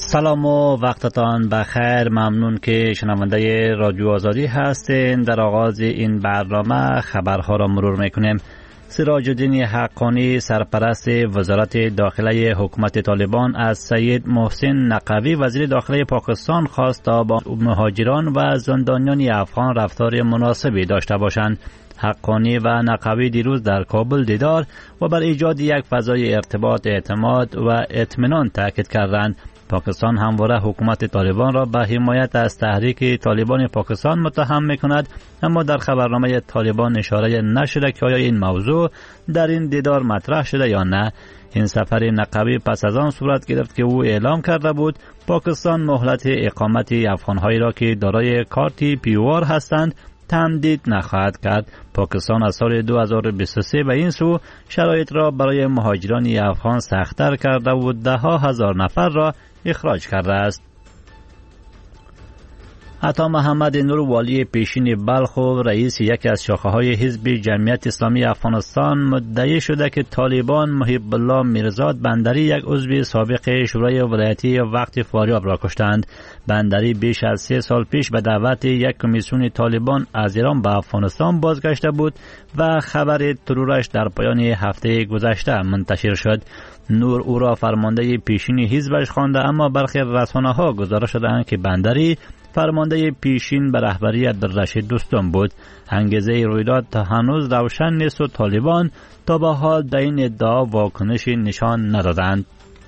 سلام و وقتتان بخیر. ممنون که شنونده رادیو آزادی هستین. در آغاز این برنامه خبرها را مرور میکنیم. سراج الدین حقانی سرپرست وزارت داخله حکومت طالبان از سید محسن نقوی وزیر داخله پاکستان خواست تا با مهاجران و زندانیان افغان رفتار مناسبی داشته باشند. حقانی و نقوی دیروز در کابل دیدار و بر ایجاد یک فضای ارتباط، اعتماد و اطمینان تاکید کردند. پاکستان همواره حکومت طالبان را به حمایت از تحریک طالبان پاکستان متهم می‌کند، اما در خبرنامه طالبان اشاره نشده که آیا این موضوع در این دیدار مطرح شده یا نه. این سفر نقوی پس از آن صورت گرفت که او اعلام کرده بود پاکستان مهلت اقامت افغان‌هایی را که دارای کارت پیوار هستند تمدید نخواهد کرد. پاکستان از سال 2023 به این سو شرایط را برای مهاجران افغان سخت‌تر کرده و ده هزار نفر را اخراج کرده است. عطا محمد نور والی پیشین بلخ و رئیس یکی از شاخه‌های حزب جمعیت اسلامی افغانستان مدعی شده که طالبان محب الله میرزاد بندری یک عضو سابق شورای ولایتی وقت فاریاب را کشتند. بندری بیش از 3 سال پیش به دعوت یک کمیسیون طالبان از ایران به افغانستان بازگشته بود و خبر ترورش در پایان هفته گذشته منتشر شد. نور او را فرمانده پیشین حزبش خوانده، اما برخی رسانه‌ها گزارش دادند که بندری فرمانده پیشین به رهبری عبدالرشید دوستم بود. انگیزه رویداد تا هنوز روشن نیست و طالبان تا به حال در این ادعا واکنشی نشان ندادند.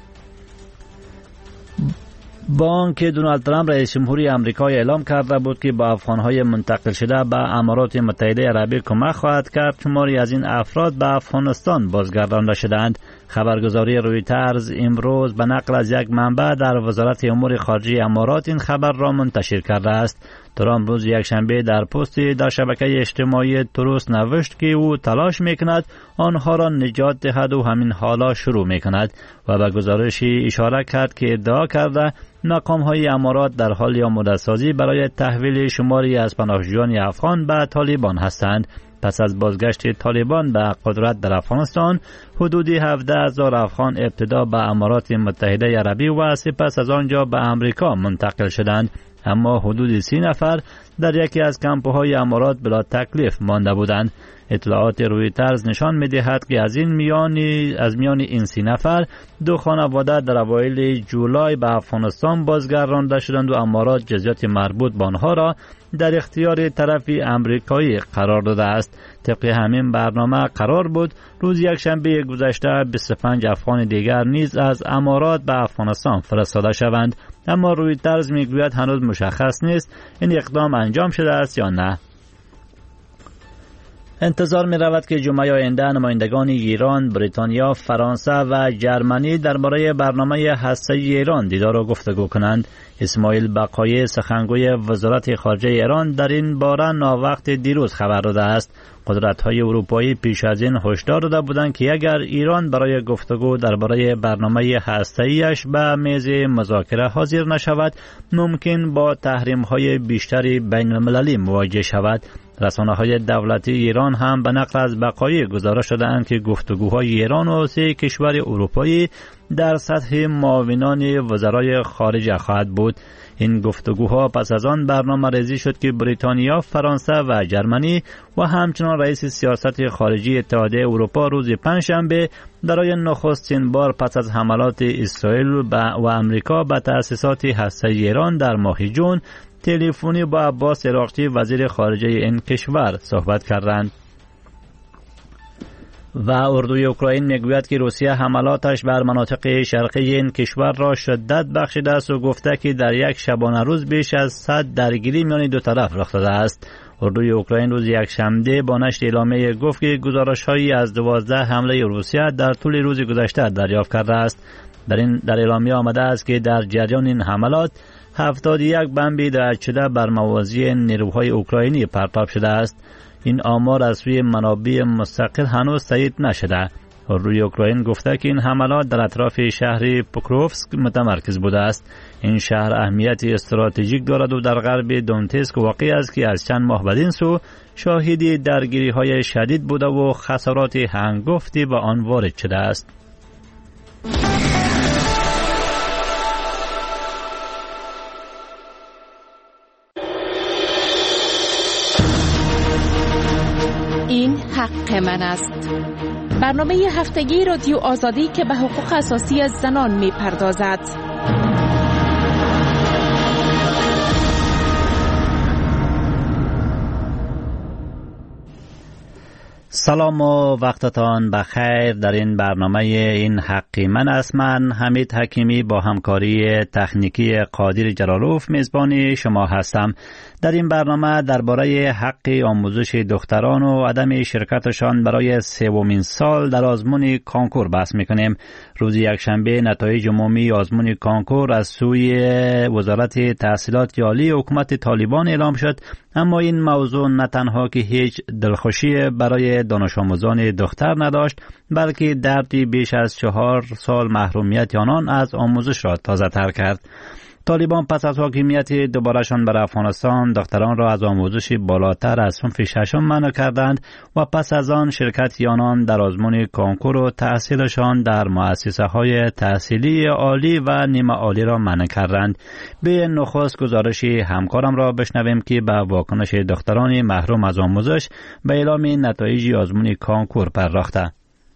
با آنکه دونالد ترامپ رئیس جمهوری آمریکا اعلام کرده بود که با افغان‌های منتقل شده به امارات متحده عربی کمک خواهد کرد، شماری از این افراد به افغانستان بازگردانده شدند. خبرگزاری رویترز امروز به نقل از یک منبع در وزارت امور خارجه امارات این خبر را منتشر کرده است. ترامپ روز یکشنبه در پستی در شبکه اجتماعی تروس نوشت که او تلاش میکند آنها را نجات دهد و همین حالا شروع میکند و به گزارشی اشاره کرد که ادعا کرده مقام‌های امارات در حال آماده‌سازی برای تحویل شماری از پناهجویان افغان به طالبان هستند. پس از بازگشت طالبان به قدرت در افغانستان، حدود 17,000 افغان ابتدا به امارات متحده عربی و سپس از آنجا به امریکا منتقل شدند، اما حدود 30 نفر در یکی از کمپ‌های امارات بلا تکلیف مانده بودند. اطلاعات رویترز نشان می‌دهد که از میان این 30 نفر 2 خانواده در اوایل جولای به افغانستان بازگردانده شدند و امارات جزیات مربوط به آنها را در اختیار طرف امریکایی قرار داده است. طبق همین برنامه قرار بود روز یکشنبه گذشته 25 افغان دیگر نیز از امارات به افغانستان فرستاده شوند، اما رویترز میگوید هنوز مشخص نیست این اقدام انجام شده است یا نه. انتظار می رود که جمعه آینده نمایندگان ایران، بریتانیا، فرانسه و جرمنی درباره برنامه هسته‌ای ایران دیدار و گفتگو کنند. اسماعیل بقایی سخنگوی وزارت خارجه ایران در این باره ناوقت دیروز خبر داده است. قدرت‌های اروپایی پیش از این هشدار داده بودند که اگر ایران برای گفتگو درباره برنامه هسته‌ایش به میز مذاکره حاضر نشود، ممکن با تحریم‌های بیشتری بین‌المللی مواجه شود. رسانه‌های دولتی ایران هم به نقل از بقایی گزارش دادند که گفتگوهای ایران و 3 کشور اروپایی در سطح معاونان وزرای خارجه خواهد بود. این گفتگوها پس از آن برنامه‌ریزی شد که بریتانیا، فرانسه و جرمنی و همچنان رئیس سیاست خارجی اتحادیه اروپا روز پنجشنبه برای نخستین بار پس از حملات اسرائیل و امریکا به تأسیسات هسته‌ای ایران در ماه جون تلفنی با عباس عراقچی وزیر خارجه این کشور صحبت کردند. و اردوی اوکراین میگوید که روسیه حملاتش بر مناطق شرقی این کشور را شدت بخشیده است و گفته که در یک شبانه روز بیش از 100 درگیری میان دو طرف رخ داده است. اردوی اوکراین روز یکشنبه با نشر اعلامیه گفت که گزارش‌هایی از 12 حمله روسیه در طول روز گذشته دریافت کرده است. در اعلامیه آمده است که در جریان این حملات 71 بمب داعش شده بر موازی نیروهای اوکراینی پرتاب شده است. این آمار از سوی منابع مستقل هنوز تایید نشده. روی اوکراین گفته که این حملات در اطراف شهر پوکروفسک متمرکز بوده است. این شهر اهمیت استراتژیک دارد و در غرب دونتسک واقع است که از چند ماه بدین سو شاهد درگیری‌های شدید بوده و خسارات هنگفتی به آن وارد شده است. حق من است. برنامه هفتگی رادیو آزادی که به حقوق اساسی زنان می‌پردازد. سلام و وقتتان بخیر. در این برنامه این حقی من است. من حمید حکیمی با همکاری تکنیکی قادر جلاروف میزبانی شما هستم. در این برنامه درباره حق آموزش دختران و عدم شرکتشان برای سومین سال در آزمون کانکور بحث میکنیم. روز یکشنبه نتایج عمومی آزمون کانکور از سوی وزارت تحصیلات عالی حکومت طالبان اعلام شد، اما این موضوع نه تنها که هیچ دلخوشی برای دانش آموزان دختر نداشت، بلکه دردی بیش از 4 سال محرومیت آنان از آموزش را تازه تر کرد. طالبان پس از حاکمیت دوبارهشان بر افغانستان دختران را از آموزش بالاتر از صنف ششم منع کردند و پس از آن شرکت آنان در آزمون کانکور و تحصیلشان در مؤسسه های تحصیلی عالی و نیمه عالی را منع کردند. به نخست گزارش همکارم را بشنویم که به واکنش دختران محروم از آموزش به اعلام نتایج آزمون کانکور پرداخته.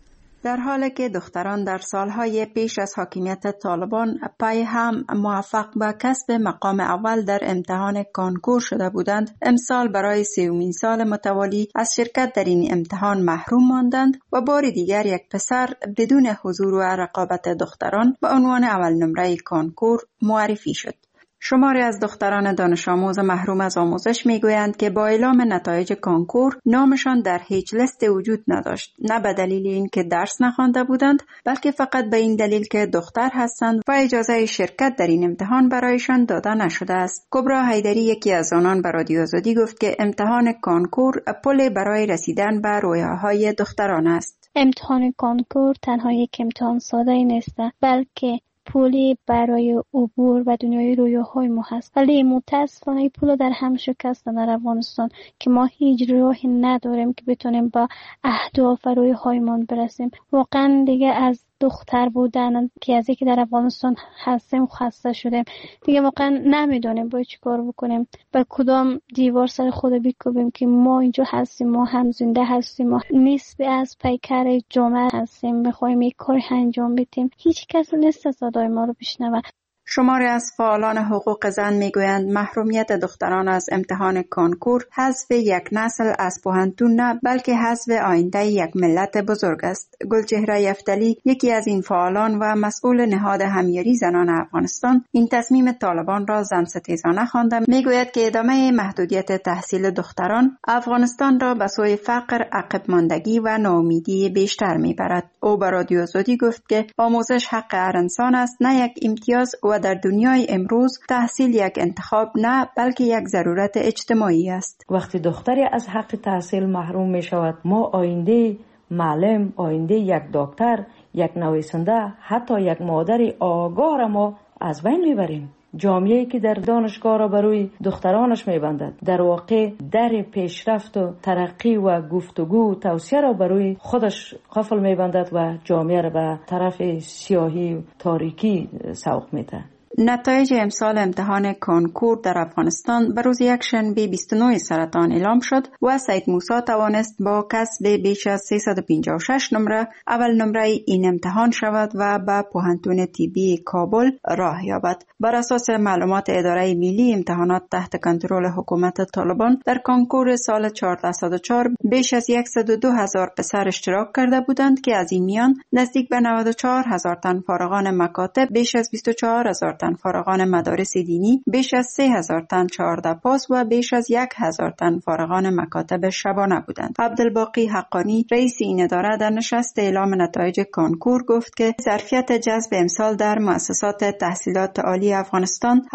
در حالی که دختران در سالهای پیش از حاکمیت طالبان پای هم موفق به کسب مقام اول در امتحان کانکور شده بودند، امسال برای سومین سال متوالی از شرکت در این امتحان محروم ماندند و بار دیگر یک پسر بدون حضور و رقابت دختران به عنوان اول نمره کانکور معرفی شد. شماری از دختران دانش آموز محروم از آموزش میگویند که با اعلام نتایج کانکور نامشان در هیچ لیست وجود نداشت، نه به دلیل اینکه درس نخوانده بودند، بلکه فقط به این دلیل که دختر هستند و اجازه شرکت در این امتحان برایشان داده نشده است. کبرا حیدری یکی از آنان به رادیو آزادی گفت که امتحان کانکور پل برای رسیدن به رویاهای دختران است. امتحان کانکور تنها یک امتحان ساده نیست، بلکه پولی برای عبور و دنیای رویاهای ما هست، ولی متاسفانه این پول در هم شکسته در افغانستان که ما هیچ راهی نداریم که بتونیم با اهداف و رویاهایمان برسیم. واقعا دیگه از دختر بودن که از اینکه در افغانستان هستیم خسته شدیم، دیگه واقعا نمیدونیم باید چی کار بکنیم، به کدام دیوار سر خود بکوبیم که ما اینجا هستیم، ما هم زنده هستیم، ما نسبی از پیکر جامعه هستیم، میخوایم یک کار انجام بدیم، هیچ کس نیست صدای ما رو بشنوه. شماری از فعالان حقوق زن میگویند محرومیت دختران از امتحان کانکور حذف یک نسل از پوهنتون نه، بلکه حذف آینده یک ملت بزرگ است. گلچهره یفتلی یکی از این فعالان و مسئول نهاد همیاری زنان افغانستان این تصمیم طالبان را زن ستیزانه خوانده. میگوید که ادامه محدودیت تحصیل دختران افغانستان را به سوی فقر، عقب ماندگی و ناامیدی بیشتر میبرد. او به رادیو آزادی گفت که آموزش حق هر انسان است، نه یک امتیاز، و در دنیای امروز تحصیل یک انتخاب نه، بلکه یک ضرورت اجتماعی است. وقتی دختری از حق تحصیل محروم می شود، ما آینده معلم، آینده یک دکتر، یک نویسنده، حتی یک مادر آگاه را ما از بین میبریم. جامعه‌ای که در دانشگاه را بروی دخترانش میبندد، در واقع در پیشرفت و ترقی و گفتگو و توسعه را بروی خودش قفل میبندد و جامعه را به طرف سیاهی و تاریکی سوق میده. نتایج امسال امتحان کانکور در افغانستان به روز یکشنبه 29 سرطان اعلام شد و سید موسی توانست با کسب بیش از 356 نمره اول نمره این امتحان شود و به پوهنتون طبی کابل راه یابد. بر اساس معلومات اداره ملی امتحانات تحت کنترل حکومت طالبان، در کانکور سال 1404 بیش از 102,000 پسر اشتراک کرده بودند که از این میان نزدیک به 94,000 تن فارغان مکاتب، بیش از 24,000 تن فارغان مدارس دینی، بیش از 3,000 تن 14 پاس و بیش از 1,000 تن فارغان مکاتب شبانه بودند. عبدالباقی حقانی رئیس این اداره در نشست اعلام نتایج کانکور گفت که ظرفیت جذب امسال در مؤسسات تحصیلات عالی افغانستان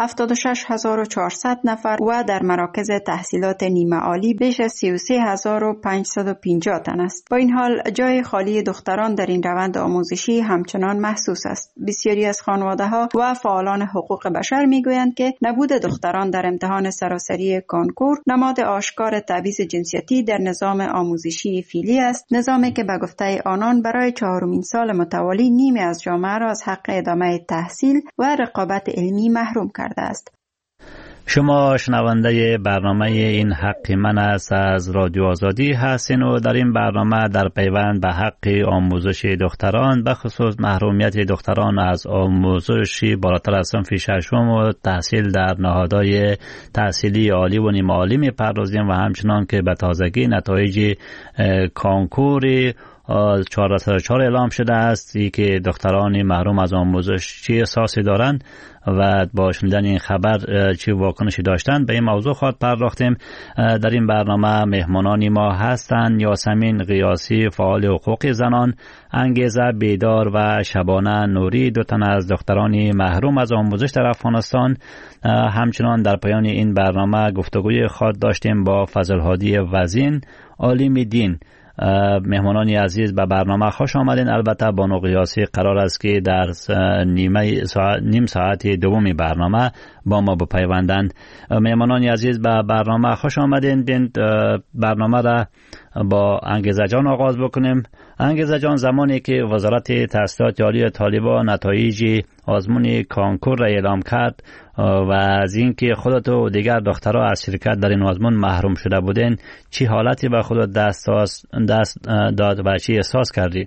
76,400 نفر و در مراکز تحصیلات نیمه عالی بیش از 33,550 تن است. با این حال جای خالی دختران در این روند آموزشی همچنان محسوس است. بسیاری از خانواده‌ها و فعالان حقوق بشر میگویند که نبود دختران در امتحان سراسری کانکور نماد آشکار تبعیض جنسیتی در نظام آموزشی فعلی است، نظامی که به گفته آنان برای 4مین سال متوالی نیمی از جامعه را از حق ادامه تحصیل و رقابت علمی محروم کرده است. شما شنونده برنامه این حق من است از رادیو آزادی هستین و در این برنامه در پیوند به حق آموزش دختران به خصوص محرومیت دختران از آموزش بالاتر از صنف ششم و تحصیل در نهادهای تحصیلی عالی و نیمه عالی می‌پردازیم و همچنان که به تازگی نتایج کنکور 404 اعلام شده است که دختران محروم از آموزش چه احساسی دارند و با شنیدن این خبر چه واکنشی داشتند به این موضوع خواهد پرداختیم. در این برنامه مهمانان ما هستند یاسمین قیاسی فعال حقوق زنان، انگیزه بیدار و شبانه نوری، دو تن از دختران محروم از آموزش در افغانستان. همچنان در پایان این برنامه گفتگوی خاص داشتیم با فضل هادی وزین، عالم دین. مهمانان عزیز به برنامه خوش آمدین. البته بانو قیاسی قرار است که در نیم ساعت دومی برنامه با ما بپیوندند. مهمانان عزیز به برنامه خوش آمدین. بین برنامه را با انگیزه جان آغاز بکنیم. انگیزه جان، زمانی که وزارت تحصیلات عالی طالبان نتایج آزمون کنکور را اعلام کرد و از اینکه خودت و دیگر دخترها از شرکت در این آزمون محروم شده بودین، چی حالتی به خودت دست داد و چی احساس کردی؟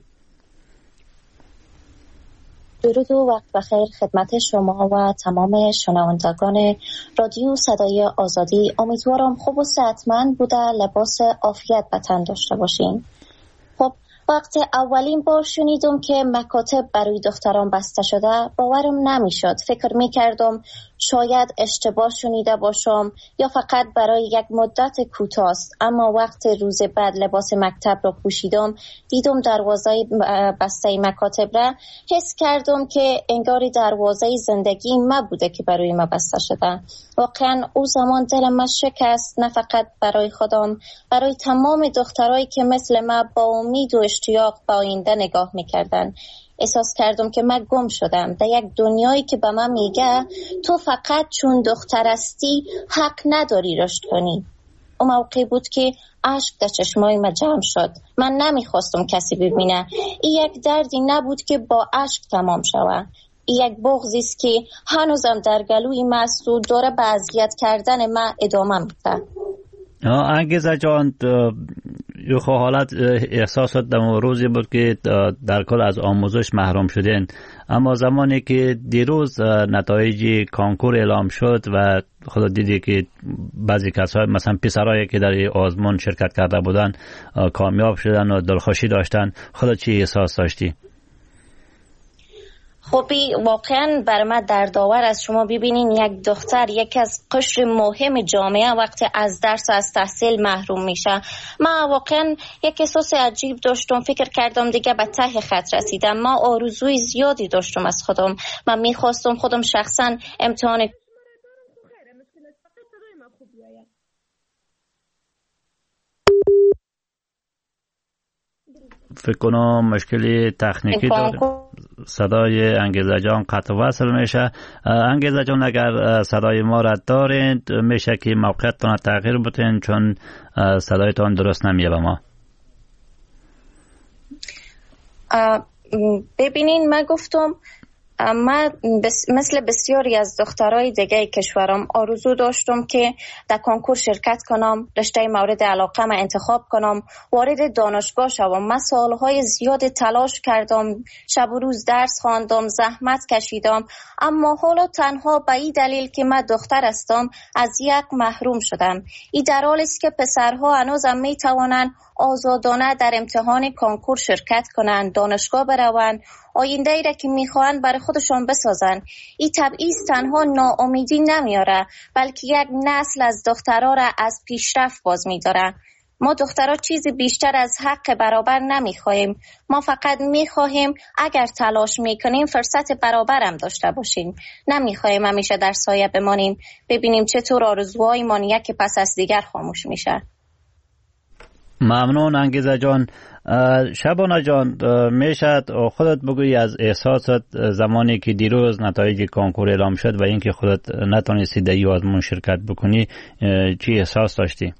درود و وقت بخیر خدمت شما و تمام شنوندگان رادیو صدای آزادی. امیدوارم خوب و صحتمند بوده، لباس عافیت به تن داشته باشین. خب وقتی اولین بار شنیدم که مکاتب برای دختران بسته شده باورم نمیشد. فکر میکردم شاید اشتباه شنیده باشم یا فقط برای یک مدت کوتاه است. اما وقت روز بعد لباس مکتب را پوشیدم، دیدم دروازه بسته مکاتب را، حس کردم که انگار دروازه زندگی ما بوده که برای ما بسته شده. واقعا او زمان دلم ما شکست، نه فقط برای خودم، برای تمام دخترایی که مثل ما با امید و اشتیاق به آینده نگاه میکردن. احساس کردم که من گم شدم در یک دنیایی که به من میگه تو فقط چون دختر هستی حق نداری رشد کنی. اون موقع بود که اشک در چشمای من جمع شد. من نمیخواستم کسی ببینه. این یک دردی نبود که با اشک تمام شود. این یک بغضی است که هنوزم در گلوی من است و داره به اذیت کردن من ادامه میده. انگیزه جان، یه حالت احساسات در روزی بود که در کل از آموزش محروم شدین، اما زمانی که دیروز نتایج کنکور اعلام شد و خود دیدی که بعضی کسای مثلا پسرایی که در آزمون شرکت کرده بودن کامیاب شدن و دلخوشی داشتن، خودت چی احساس داشتی؟ خبی واقعا بر من دردآور از شما ببینین یک دختر یکی از قشر مهم جامعه وقتی از درس و از تحصیل محروم میشه. من واقعا یک احساس عجیب داشتم. فکر کردم دیگه به ته خط رسیدم. من آرزوی زیادی داشتم از خودم. من میخواستم خودم شخصا امتحان فکر کنم مشکلی تکنیکی داره. صدای انگیزه جان قطع وصل میشه. انگیزه جان اگر صدای ما را دارید میشه که موقعیتتان تغییر بدین چون صدایتان درست نمیه به ما. ببینین من گفتم من مثل بسیاری از دخترای دیگه کشورم آرزو داشتم که در کنکور شرکت کنم، رشته مورد علاقه من انتخاب کنم، وارد دانشگاه شوم. من سالهای زیاد تلاش کردم، شب و روز درس خواندم، زحمت کشیدم، اما حالا تنها به این دلیل که من دختر هستم از یک محروم شدم. این در حالی است که پسرها هنوزم میتوانند آزادانه در امتحان کنکور شرکت کنند، دانشگاه بروند، آینده ای را که میخواهند برای خودشان بسازند. این تبعیض تنها ناامیدی نمیاره، بلکه یک نسل از دخترها را از پیشرفت باز میداره. ما دخترها چیزی بیشتر از حق برابر نمیخواهیم. ما فقط میخواهیم اگر تلاش میکنیم فرصت برابر هم داشته باشیم. نمیخواهیم همیشه در سایه بمانیم، ببینیم چطور آرزوهایمان یکی پس از دیگر خاموش میشه. ممنون انگیزه جان. شبانه جان، میشد خودت بگویی از احساسات زمانی که دیروز نتایج کنکور اعلام شد و اینکه خودت نتونستی در این آزمون شرکت بکنی چی احساس داشتی؟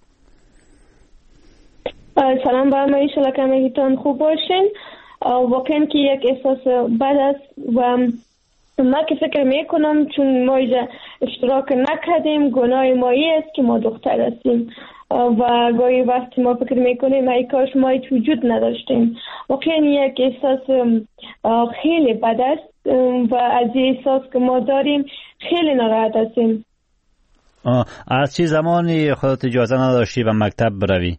سلام با همه، ایشالا که همگیتان خوب باشین. واقعا که یک احساس بد است و من که فکر میکنم چون ما اینجا اشتراک نکردیم. گناه مایی است که ما دختر هستیم و گاهی وقت ما فکر میکنیم ای کاش ما هیچ وجود نداشتیم. واقعا یک احساس خیلی بد است و از این احساس که ما داریم خیلی ناراحت هستیم. از چه زمانی خودت اجازه نداشتی به مکتب بروی؟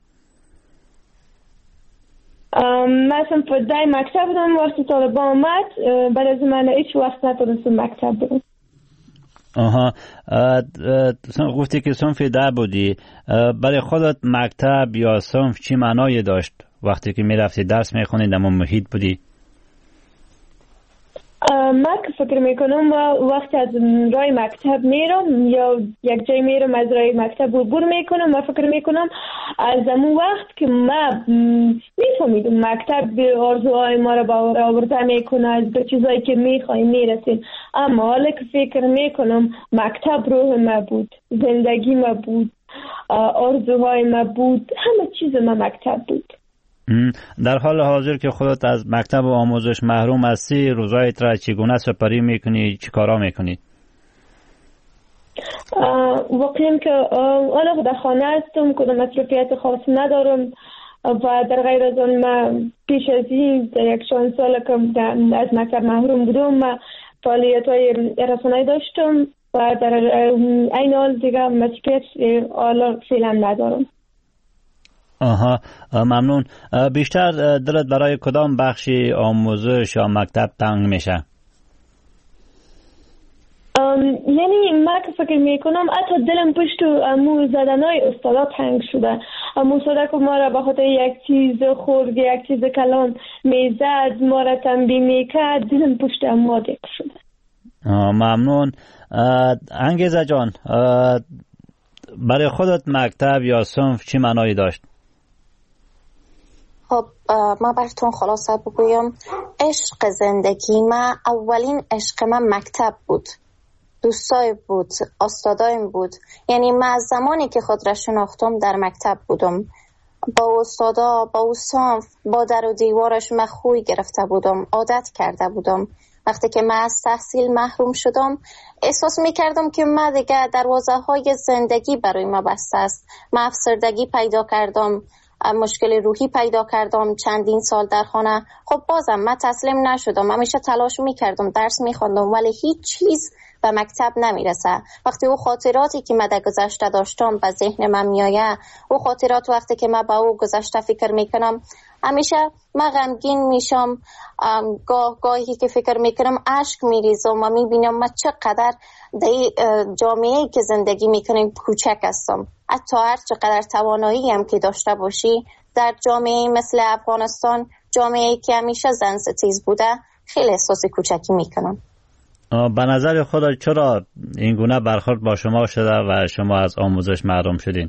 مثلا در مکتب بودم وقتی طالبان آمد، بعد از من هیچ وقت نتونستم مکتب برم. گفتی که صنف 10 بودی. برای خودت مکتب یا صنف چی معنایی داشت وقتی که میرفتی درس میخونی در محیط بودی؟ من که فکر میکنم وقتی از رای مکتب میرم یا یک جای میرم از رای مکتب عبور میکنم، من فکر میکنم از اون وقت که من میفهمیدم مکتب آرزوهای ما رو آورده میکنه، از به چیزایی که میخوایم میرسیم. اما حالا که فکر میکنم مکتب روح ما بود، زندگی ما بود، آرزوهای ما بود، همه چیز ما مکتب بود. در حال حاضر که خودت از مکتب و آموزش محروم هستی، روزایت را چگونه سپری میکنی؟ چی کارا میکنی؟ واقعا که حالا در خانه هستم، کدام مصروفیت خاص ندارم و در غیر از آن من پیش از این در یک 4 سال که از مکتب محروم بودم من فعالیت های رسانه‌ای داشتم و در این حال دیگه مصروفیت حالا فعلا ندارم. ممنون. بیشتر دلت برای کدام بخشی آموزش یا مکتب تنگ میشه؟ یعنی من که فکر میکنم حتی دلم پشت امو زدنهای استادا تنگ شده. امو استادا که ما را به خاطر یک چیز خورد، یک چیز کلان میزد، ما را تنبیه میکرد، دلم پشت امو دیگ شده. ممنون. انگیزه جان، برای خودت مکتب یا صنف چی معنایی داشت؟ خب ما براتون خلاصه بگویم. عشق زندگی من، اولین عشق من مکتب بود، دوستای بود، استادایم بود. یعنی من از زمانی که خود را شناختم در مکتب بودم، با استادا، با صنف، با در و دیوارش من خوی گرفته بودم، عادت کرده بودم. وقتی که من از تحصیل محروم شدم احساس میکردم که من دیگه دروازه های زندگی برای ما بسته است. من افسردگی پیدا کردم، مشکل روحی پیدا کردم، چندین سال در خانه. خب بازم من تسلیم نشدم، همیشه تلاش میکردم، درس میخواندم، ولی هیچ چیز به مکتب نمیرسه. وقتی او خاطراتی که من در گذشته داشتم به ذهن من میآید، او خاطرات وقتی که من با او گذشته فکر میکنم، همیشه من غمگین میشم. گاهی که فکر میکنم اشک میریزم و میبینم من چقدر در جامعه‌ای که زندگی میکنیم کوچک هستم. حتی هر چقدر توانایی هم که داشته باشی در جامعه مثل افغانستان، جامعه‌ای که همیشه زن ستیز بوده، خیلی احساس کوچکی میکنم. به نظر خودت چرا این گونه برخورد با شما شده و شما از آموزش محروم شدین؟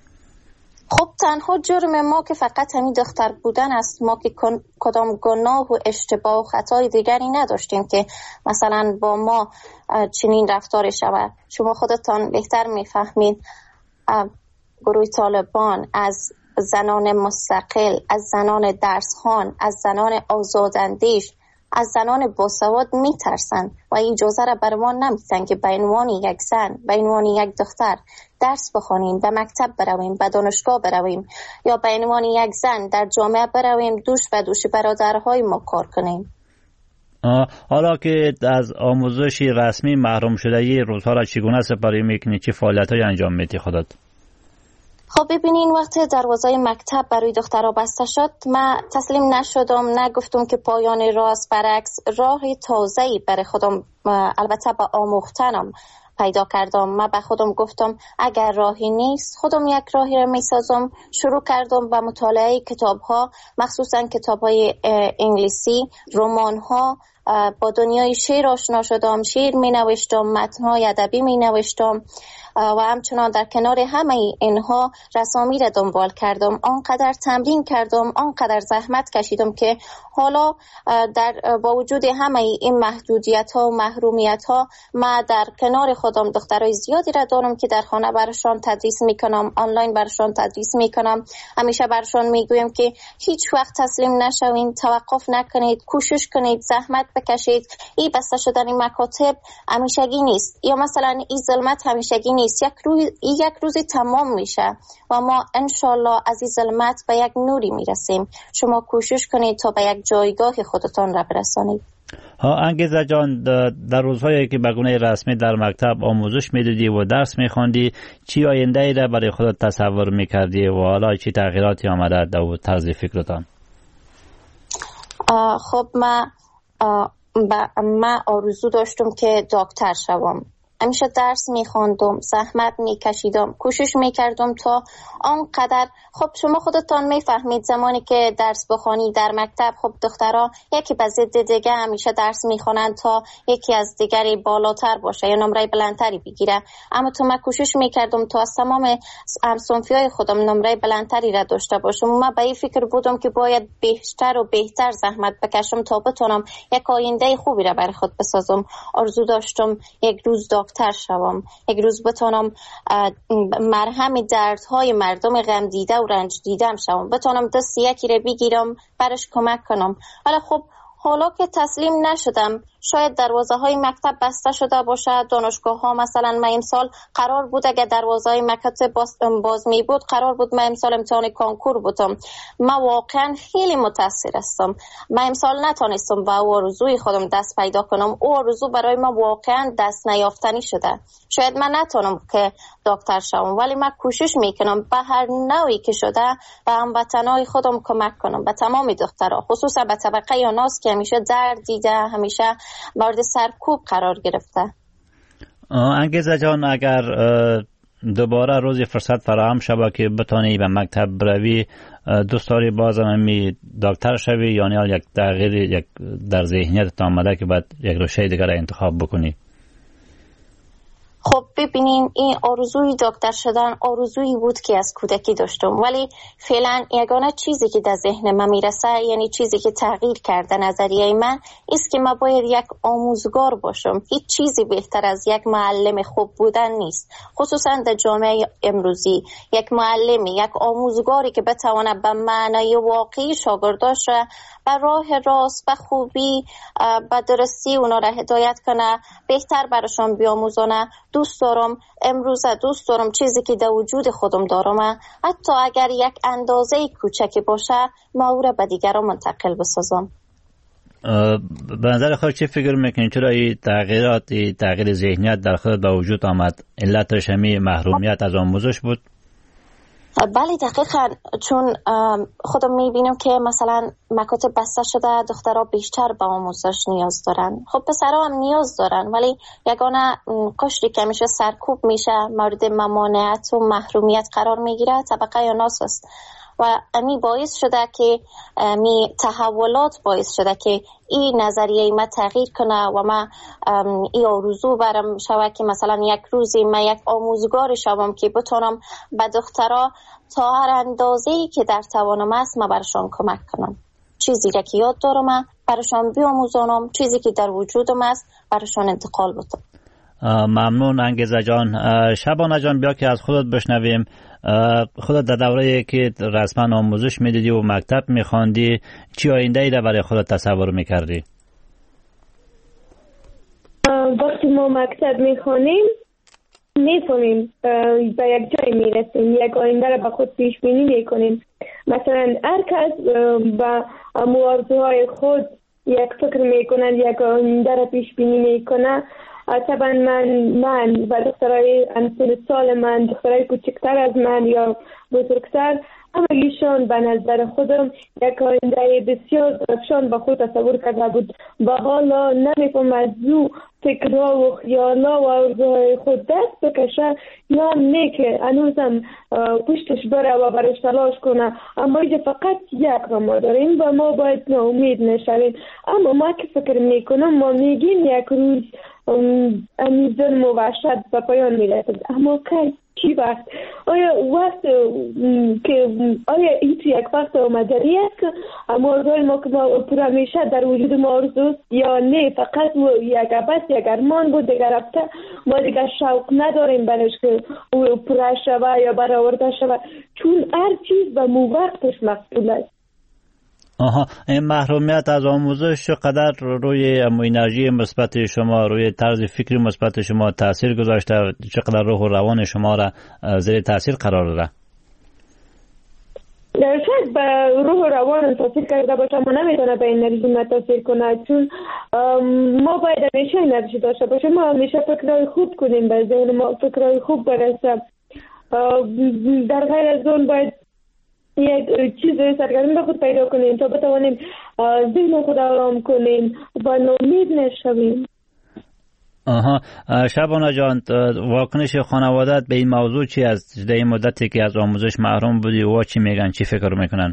خب تنها جرم ما که فقط همین دختر بودن است. ما که کدام گناه و اشتباه و خطای دیگری نداشتیم که مثلا با ما چنین رفتار شود. شما خودتان بهتر میفهمید گروه طالبان از زنان مستقل، از زنان درسخوان، از زنان آزاداندیش، از زنان باسواد میترسن و اجازه را بر ما نمیدن که به عنوان یک زن، به عنوان یک دختر درس بخونیم، به مکتب برویم، به دانشگاه برویم یا به عنوان یک زن در جامعه برویم دوش به دوش برادرهای ما کار کنیم. حالا که از آموزش رسمی محروم شده، یه روزها را چگونه سپری میکنی؟ چه فعالیت‌هایی انجام میدی خودت؟ خب ببینین، وقتی دروازه مکتب برای دخترها بسته شد من تسلیم نشدم، نگفتم که پایان راه است. برعکس راه تازه‌ای برای خودم، البته با آموختنم پیدا کردم. من به خودم گفتم اگر راهی نیست خودم یک راهی را میسازم. شروع کردم به مطالعه کتاب‌ها، مخصوصا کتاب‌های انگلیسی، رمان‌ها. با دنیای شعر آشنا شدم، شعر می نوشتم، متن‌های ادبی می نوشتم و همچنان در کنار همه اینها رسامی را دنبال کردم. آنقدر تمرین کردم، آنقدر زحمت کشیدم که حالا با وجود همه این محدودیت‌ها و محرومیت‌ها من در کنار خودم دخترای زیادی را دارم که در خانه برشان تدریس میکنم، آنلاین برشان تدریس میکنم. همیشه برشان میگویم که هیچ وقت تسلیم نشوین، توقف نکنید، کوشش کنید، زحمت بکشید. این بسته شدن مکاتب همیشگی نیست، یا مثلا این ظلمت همیشگی نیست. یک روزی تمام میشه و ما انشالله از این ظلمت به یک نوری میرسیم. شما کوشش کنید تا به یک جایگاه خودتان را برسانید. انگیزه جان، در روزهایی که به گونه رسمی در مکتب آموزش میدیدی و درس میخواندی، چی آینده ای را برای خودت تصور میکردی و حالا چی تغییراتی آمده در طرز فکرتان؟ خب من آرزو داشتم که دکتر شوم. همیشه درس میخواندم، زحمت میکشیدم، کوشش میکردم تا آنقدر. خب شما خودتان میفهمید زمانی که درس بخوانی در مکتب، خب دخترها یکی به ضد دیگه همیشه درس میخوانند تا یکی از دیگری بالاتر باشه یا نمره بلندتری بگیره. اما تو من کوشش میکردم تا از تمام همصنفیای خودم نمره بلندتری را داشته باشم. من به این فکر بودم که باید بیشتر و بهتر زحمت بکشم تا بتونم یک آینده خوبی را برای خود بسازم. آرزو داشتم یک روز دکتر شوم، یک روز بتونم مرهم دردهای مردم غم دیده و رنج دیدم شوم، بتونم دست یکی رو بگیرم برش کمک کنم. ولی خب حالا که تسلیم نشدم، شاید دروازه های مکتب بسته شده باشه. دانشگاه ها مثلا من امسال قرار بود اگه دروازه های مکتب باز می بود، قرار بود من امسال امتحان کانکور بودم. من واقعا خیلی متاثر هستم. من امسال نتونستم با آرزوی خودم دست پیدا کنم. او آرزو برای من واقعا دست نیافتنی شده. شاید من نتونم که دکتر شوم، ولی من کوشش میکنم به هر نوعی که شده به هموطنای خودم کمک کنم، به تمام دخترها، خصوصا به طبقه یاناس که همیشه درد دیده، همیشه مورد سرکوب قرار گرفته. انگیزه جان، اگر دوباره روزی فرصت فراهم شود که بتانی به مکتب بروی، دوست داری بازم همی دکتر شوی یا نه یک تغییر در ذهنیت آمده که بعد یک رشته دیگر انتخاب بکنی؟ خب ببینین، این آرزوی دکتر شدن آرزویی بود که از کودکی داشتم، ولی فعلا یگانه چیزی که در ذهن من میرسه، یعنی چیزی که تغییر کرده نظریه من، است که من باید یک آموزگار باشم. هیچ چیزی بهتر از یک معلم خوب بودن نیست، خصوصا در جامعه امروزی. یک معلم، یک آموزگاری که بتونه به معنای واقعی شاگرداش را به راه راست، به خوبی، به درستی اونا را هدایت کنه، بهتر براشون بیاموزونه. دوست دارم چیزی که در وجود خودم دارم، حتی اگر یک اندازه کوچکی باشه، ما او را به دیگران منتقل بسازم. به نظر خود چه فکر میکنید؟ چرا این تغییر ذهنیت در خود به وجود آمد؟ علتش همین محرومیت از آموزش بود؟ بله دقیقاً، چون خودم میبینم که مثلا مکاتب بسته شده، دخترها بیشتر به آموزش نیاز دارن. خب پسرها هم نیاز دارن، ولی یگانه قشری که میشه سرکوب میشه، مورد ممانعت و محرومیت قرار میگیره، طبقه یاناس است. و امی باعث شده که تحولات باعث شده که این نظریه ما تغییر کنه و من این آرزو برم شوه که مثلا یک روزی من یک آموزگار شوم که بتونم به دخترها تا هر اندازه‌ای که در توانم است من برشان کمک کنم. چیزی که یاد دارم برشان بیاموزانم، چیزی که در وجودم است برشان انتقال بدم. ممنون انگیزه جان. شبانه جان، بیا که از خودت بشنویم. خودت در دوره‌ای که رسما آموزش میدیدی و مکتب میخواندی، چی آینده ای را برای خودت تصور میکردی؟ وقتی ما مکتب میخوانیم میفهمیم به یک جای میرسیم، یک آینده را به خود پیش بینی میکنیم. مثلا هر کس به آرزوهای خود یک فکر میکنن، یک آینده را پیش بینی میکنه. طبعا من و دخترای امثال سال من، دخترای کوچکتر از من یا بزرگتر، همگیشان به نظر خودم یک آینده بسیار درخشان به خود تصور کرده بود. و حالا نمیفهم از او فکرها و خیالها و آرزوهای خود دست بکشه یا نه که هنوزم پشتش بره و برش تلاش کنه. اما اینجا فقط یک را ما داریم و ما باید ناامید نشویم. اما ما که فکر میکنم، ما میگیم یک روز این ظلم و وحشت به پایان میرسد، اما کی وقت؟ آیا این یک وقت آمدنی است که آرزوهای ما که پورا میشه در وجود ما آرزوست، یا نه فقط یک عباس، یک ارمان بود دیگر رفته، ما دیگر شوق نداریم برش که او پورا شوه یا برآورده شوه، چون هر چیز به مو وقتش مسئول است. این محرومیت از آموزش چقدر روی انرژی مثبت شما، روی طرز فکری مثبت شما تاثیر گذاشته؟ چقدر روح و روان شما را زیر تاثیر قرار داده؟ شاید به روح و روان تاثیر کرده باشه، ما نمیتونه به انرژی ما تاثیر کنه، چون ما باید همیشه انرژی داشته باشیم، ما همیشه فکرهای خوب کنیم، به ذهن ما فکرهای خوب برسه. در غیر از اون باید یک چیز سرگرمی به خود پیدا کنیم تا بتوانیم ذهن خود آرام کنیم و ناامید نشویم. شبانه جان، واکنش خانوادت به این موضوع چی است؟ در این مدتی که از آموزش محروم بودی و چی میگن، چی فکر میکنن؟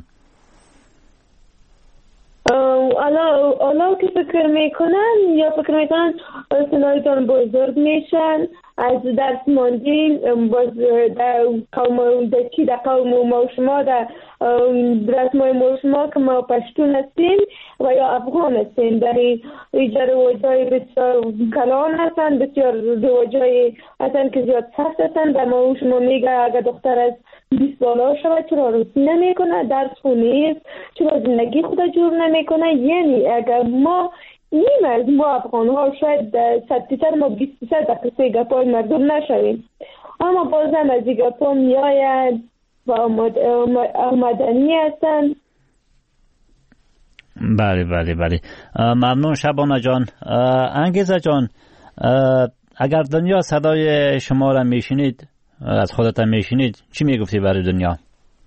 حالا که فکر میکنن یا فکر میکنن سنایتان بزرگ میشن، از درس ماندین باز در قوم ما شما در رسمای ما شما که ما پشتون هستیم و یا افغان هستیم، در اینجا رواجهای بسیار کلان هستن، بسیار رواجهای هستن که زیاد سخت هستن. در ما شما میگه اگر دختر از 20 بالا شود چرا عروسی نمیکنه، درس خونه است، چرا زندگی خود جور نمیکنه. یعنی اگر ما نیم از ما افغان ها شاید 100% ما 20% در قصه گپای مردم نشویم، اما بازم از این گپا میاید و آمدنی هستن. بله ممنون شبانه جان. انگیزه جان، اگر دنیا صدای شما را میشنید، از خودت میشنید، چی میگفتی برای دنیا؟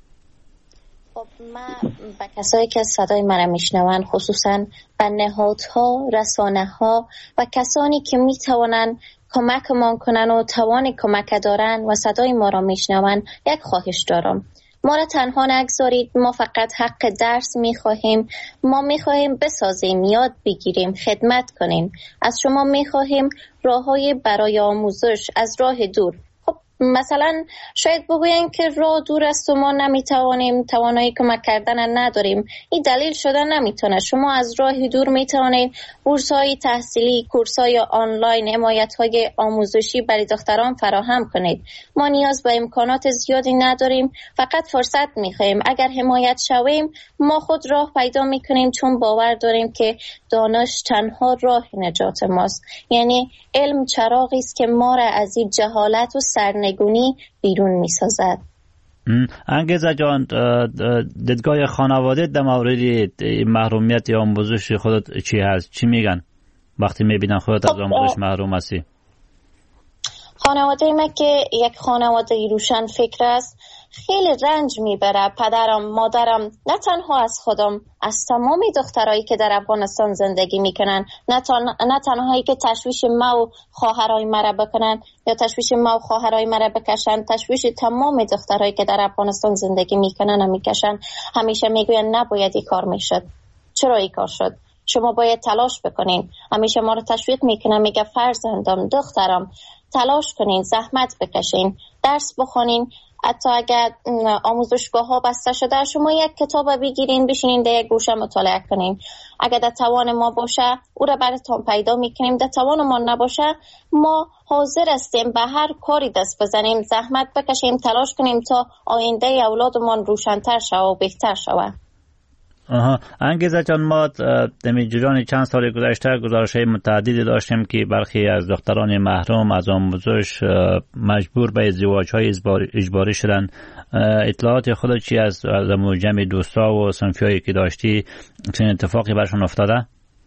من به کسایی که صدای من میشنون، خصوصا به نهادها، رسانه ها و کسانی که میتوانن کمکمان کنن و توان کمک دارن و صدای ما را میشنون، یک خواهش دارم: ما را تنها نگذارید. ما فقط حق درس میخواهیم، ما میخواهیم بسازیم، یاد بگیریم، خدمت کنیم. از شما میخواهیم راههای برای آموزش از راه دور. مثلا شاید بگوین که راه دور است و ما نمیتوانیم، توانایی کمک کردن نداریم. این دلیل شده نمیتونه. شما از راه دور میتوانید بورس‌های تحصیلی، کورس‌های آنلاین، حمایت‌های آموزشی برای دختران فراهم کنید. ما نیاز به امکانات زیادی نداریم، فقط فرصت میخواهیم. اگر حمایت شویم ما خود راه پیدا میکنیم، چون باور داریم که دانش تنها راه نجات ماست. یعنی علم چراغی است که ما را از این جهالت و سرنگونی بیرون میسازد. انگیزه جان، دیدگاه خانواده در مورد محرومیت آموزش خودت چی هست؟ چی میگن وقتی میبینن خودت از آموزش محروم هستی؟ خانواده ما که یک خانواده روشن فکر است، خیلی رنج میبره. پدرم، مادرم، نه تنها از خودم، از تمام دخترایی که در افغانستان زندگی میکنن، نه تنهایی که تشویش ما و خواهرای مرا بکنن یا تشویش ما و خواهرای مرا بکشن، تشویش تمام دخترایی که در افغانستان زندگی میکنن و میکشن. همیشه میگوین نباید این کار میشد. چرا این کار شد؟ شما باید تلاش بکنین. همیشه ما رو تشویق میکنن، میگه فرزندم، دخترم، تلاش کنین، زحمت بکشین، درس بخونین. حتی اگر آموزشگاه ها بسته شده، شما یک کتاب بگیرین، بشینین در یک گوشه مطالعه کنین. اگر در توان ما باشه او را براتون پیدا میکنیم، در توان ما نباشه ما حاضر هستیم به هر کاری دست بزنیم، زحمت بکشیم، تلاش کنیم تا آینده اولادمان روشن‌تر شود و بهتر شود. انگیزه جان، ما در جریان چند سال گذشته گزارش‌های متعددی داشتیم که برخی از دختران محروم از آموزش مجبور به ازدواج‌های اجباری شدن. اطلاعات خود چی از جمع دوستا و صنفیایی که داشتی، چنین اتفاقی برشون افتاده؟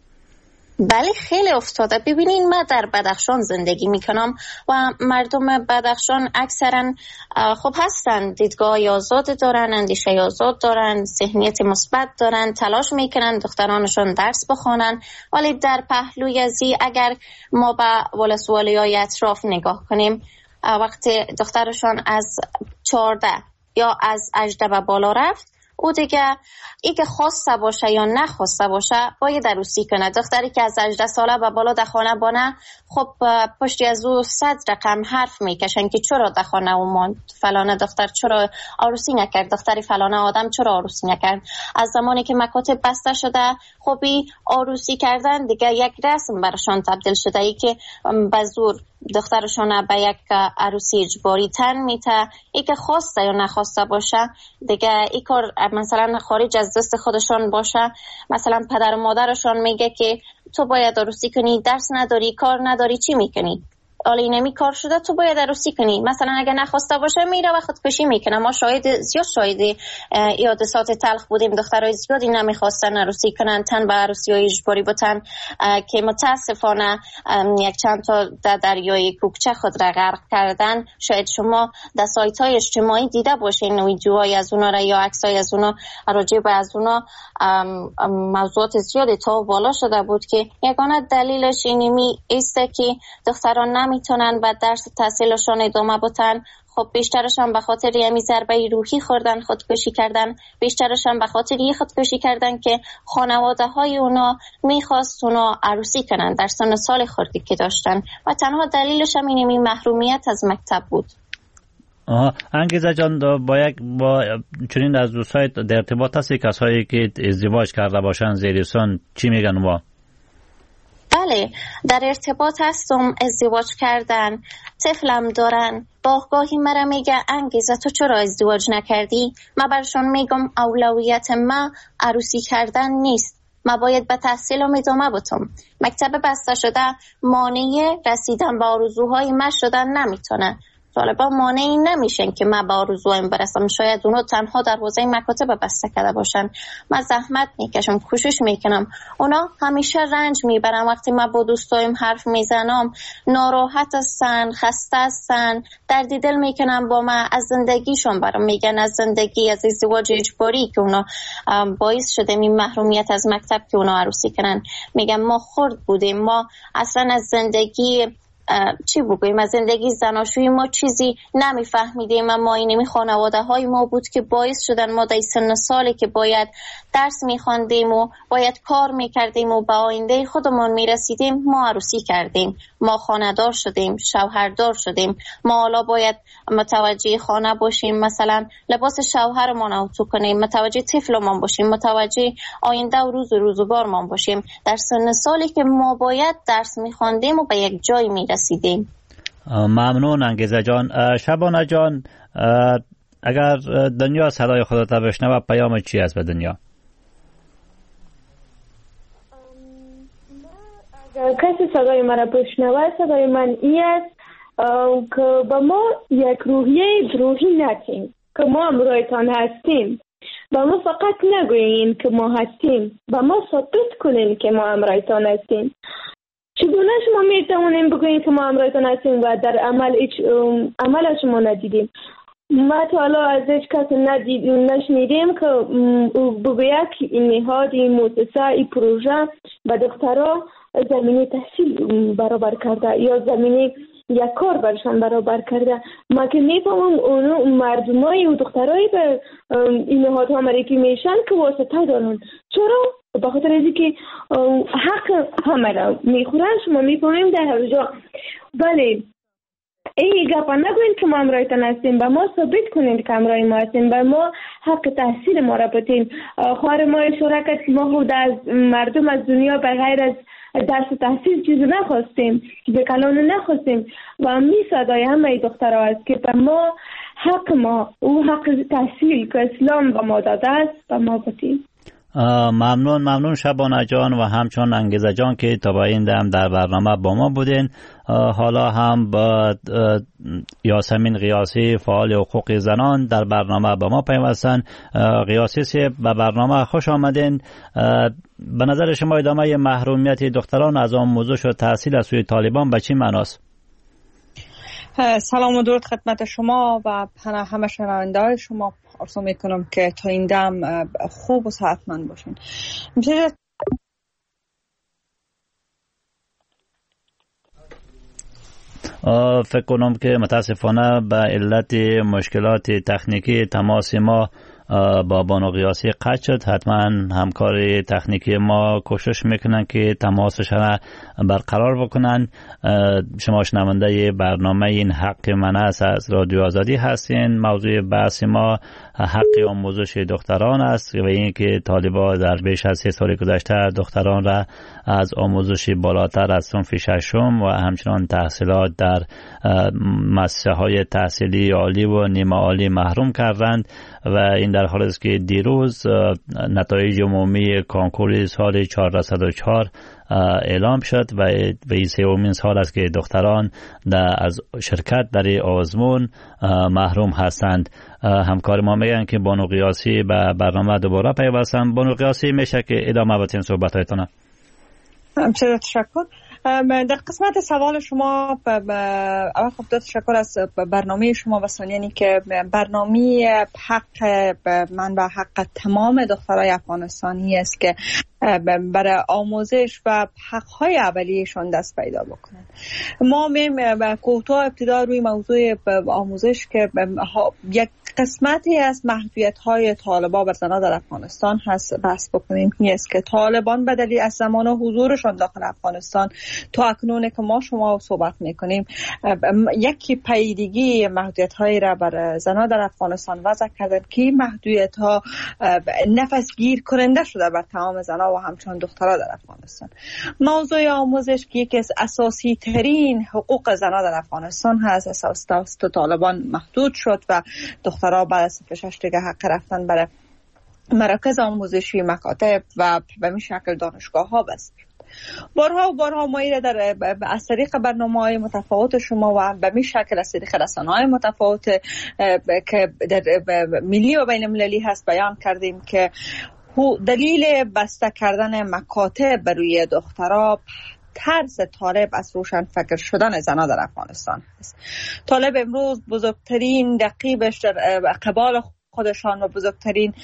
بله خیلی افتاده. ببینین من در بدخشان زندگی میکنم و مردم بدخشان اکثرا خب هستن، دیدگاه آزاد دارن، اندیشه آزاد دارن، ذهنیت مثبت دارن، تلاش میکنن دخترانشون درس بخونن. ولی در پهلوی ازی اگر ما به ولسوالیای اطراف نگاه کنیم، وقتی دخترشون از 14 یا از 18 به بالا رفت، او دیگه ای که خواسته باشه یا نخواسته باشه باید عروسی کنه. دختری که از 18 ساله به بالا در خانه بانه، خب پشتی از او 100 رقم حرف میکشن که چرا در خانه او ماند، فلانه دختر چرا عروسی نکرد، دختری فلانه آدم چرا عروسی نکرد. از زمانی که مکاتب بسته شده، خب عروسی کردن دیگه یک رسم برشان تبدیل شده، ای که به زور دخترشون به یک عروسی اجباری تن میته، ای که خواسته یا نخواسته باشه دیگه ای کار مثلا خارج از دست خودشون باشه. مثلا پدر و مادرشون میگه که تو باید عروسی کنی، درس نداری، کار نداری، چی میکنی؟ حالا اینمی کار شده تو باید عروسی کنی. مثلا اگه نخواسته باشه میره و خودکشی میکنه. ما زیاد شاهد حادثات تلخ بودیم، دخترای زیادی نمیخواستن عروسی کنن، تن به عروسی‌های اجباری بودن که متاسفانه یک چند تا در دریای کوکچه خود را غرق کردن. شاید شما در سایت‌های اجتماعی دیده باشین ویدیوهای از اونا را یا عکسای از اونا، راجع به از اونا موضوعات زیادی تا بالا شده بود که یگانه دلیلش اینمی است که دختران میتونن بعد درس تحصیلشون ادامه بدن. خب بیشترشون به خاطر یمی ضربه روحی خوردن خودکشی کردن، بیشترشون به خاطر خودکشی کردن که خانواده های اونا میخواست اونا عروسی کنن در سن سال خردی که داشتن و تنها دلیلش هم اینمی محرومیت از مکتب بود. انگیزه جان، با چنین از دوستای در ارتباط هستی کسایی که ازدواج کرده باشن زیر سن، چی میگن با؟ بله، در ارتباط هستم، ازدواج کردن، طفلم دارن. گاهی مرا میگه انگیزه تو چرا ازدواج نکردی؟ من برشون میگم اولویت ما عروسی کردن نیست، ما باید به تحصیلم ادامه بدم. مکتب بسته شده مانع رسیدن به آرزوهای من شدن نمیتونه. طالبا مانعی نمیشن که من به آرزوهایم برسم. شاید اونا تنها دروازه مکاتب بسته کرده باشن. من زحمت میکشم، کوشش میکنم. اونا همیشه رنج میبرن وقتی من با دوستایم حرف میزنم، ناراحت هستن، خسته هستن، دردی دل میکنم با من، از زندگیشون برام میگن، از زندگی، از ازدواج اجباری که اونا باعث شده این محرومیت از مکتب که اونا عروسی کنن. میگم ما خرد بودیم، ما اصلا از زندگی چی بگویم، از زندگی زناشویی ما چیزی نمیفهمیدیم. اما اینمی خانواده های ما بود که باعث شدن ما در سن سالی که باید درس میخواندیم و باید کار میکردیم و به آینده خودمون میرسیدیم، ما عروسی کردیم، ما خانه‌دار شدیم، شوهردار شدیم. ما حالا باید متوجه خانه باشیم، مثلا لباس شوهرمون اوتو کنیم، متوجه طفلمون باشیم، متوجه آینده و روزگارمون باشیم در سن سالی که ما باید درس میخواندیم و به یک جای میرسیدیم. ممنون انگیزه جان. شبانه جان، اگر دنیا صدای خودت بشنوه پیام چی است به دنیا؟ کسی صدای مرا بشنوه، صدای من این است که با ما یک روحیه روحی نتیم، که ما امرویتان هستیم. با ما فقط نگویین که ما هستیم، با ما ثابت کنین که ما امرویتان هستیم. چگونه شما میتونیم بگویین که ما امرویتان هستیم و در عمل شما ندیدیم؟ ما تا حالا از هیچ کس نشنیدیم که بگوید که این نهاد، این مؤسسه، این پروژه به دخترها زمینه تحصیل برابر کرده یا زمینه یک کار برشان برابر کرده. ما که میفهمم اونو مردمای و دخترای به این نهادها معرفی میشن که واسطه دارن. چرا؟ به خاطر اینکه حق همه را میخورن. شما میفهمیم در هر جا. بله، ای گپا نگوین که ما امرایتان هستیم، با ما ثابت کنین که امرای ما هستیم، با ما حق تحصیل ما را بتین. خواهر ما اشاره کرد که ما خود از مردم از دنیا بغیر از درس تحصیل چیزی نخواستیم، به کلان نخواستیم و می صدای همه دخترها است که با ما حق ما او حق تحصیل که اسلام با ما داده است با ما بتین. ممنون شبانه جان و همچون انگیزه جان که تا با این دم در برنامه با ما بودین. حالا هم با یاسمین قیاسی فعال حقوق زنان در برنامه با ما پیوستن. قیاسی به برنامه خوش آمدین. به نظر شما ادامه محرومیت دختران از آموزش و تحصیل از سوی طالبان به چی معناست؟ سلام و درود خدمت شما و همه شنونده‌های شما. آرزو میکنم که تا این دم خوب و صحتمند باشین. فکر کنم که متاسفانه به علت مشکلات تکنیکی تماس ما با بانو قیاسی قطع شد. حتما همکار تکنیکی ما کوشش میکنن که تماسش را برقرار بکنن. شما شنونده برنامه این حق من است از رادیو آزادی هستین. موضوع بحث ما حق آموزش دختران است و اینکه طالبان در بیش از 3 سال گذشته دختران را از آموزش بالاتر از صنف ششم و همچنان تحصیلات در مؤسسه‌های تحصیلی عالی و نیمه عالی محروم کردند و این در حالی است که دیروز نتایج عمومی کنکور سال 404 اعلام شد و این سومین سال است که دختران از شرکت در آزمون محروم هستند. همکار ما میگن که بانو قیاسی به برنامه دوباره پیوستن. بانو قیاسی، میشه که ادامه بدین صحبت‌هایتان؟ بسیار تشکر. در قسمت سوال شما اول خب تشکر از برنامه شما و ثانیاً که برنامه حق من و حق تمام دخترای افغانستانی است که برای آموزش و حق‌های اولیه‌شان دست پیدا بکنند. ما کوتاه ابتدا روی موضوع آموزش که یک قسمتی از محدودیت‌های طالبان بر زنان در افغانستان هست بحث بکنیم. این است که طالبان به دلیل از زمان حضورشان داخل افغانستان تا اکنون که ما شما صحبت می‌کنیم یکی پیگیری محدودیت‌هایی را بر زنان در افغانستان وضع کردند که محدودیت‌ها نفسگیر کننده شده بر تمام زنان و همچنان دخترها در افغانستان. موضوع آموزش که یکی از اساسی ترین حقوق زنان در افغانستان هست، اساس توسط طالبان محدود شد و دخترها بعد از 6 دیگه حق رفتن برای مراکز آموزشی، مکاتب و به این شکل دانشگاه ها بست. بارها ما ایره در از طریق برنامه‌های متفاوت شما و به این شکل از طریق رسانه‌های متفاوت که در ملی و بین المللی هست بیان کردیم که دلیل بسته کردن مکاتب بر روی دخترها ترس طالب از روشن فکر شدن زنان در افغانستان است. طالب امروز بزرگترین رقیبش در قبال خودشان و بزرگترین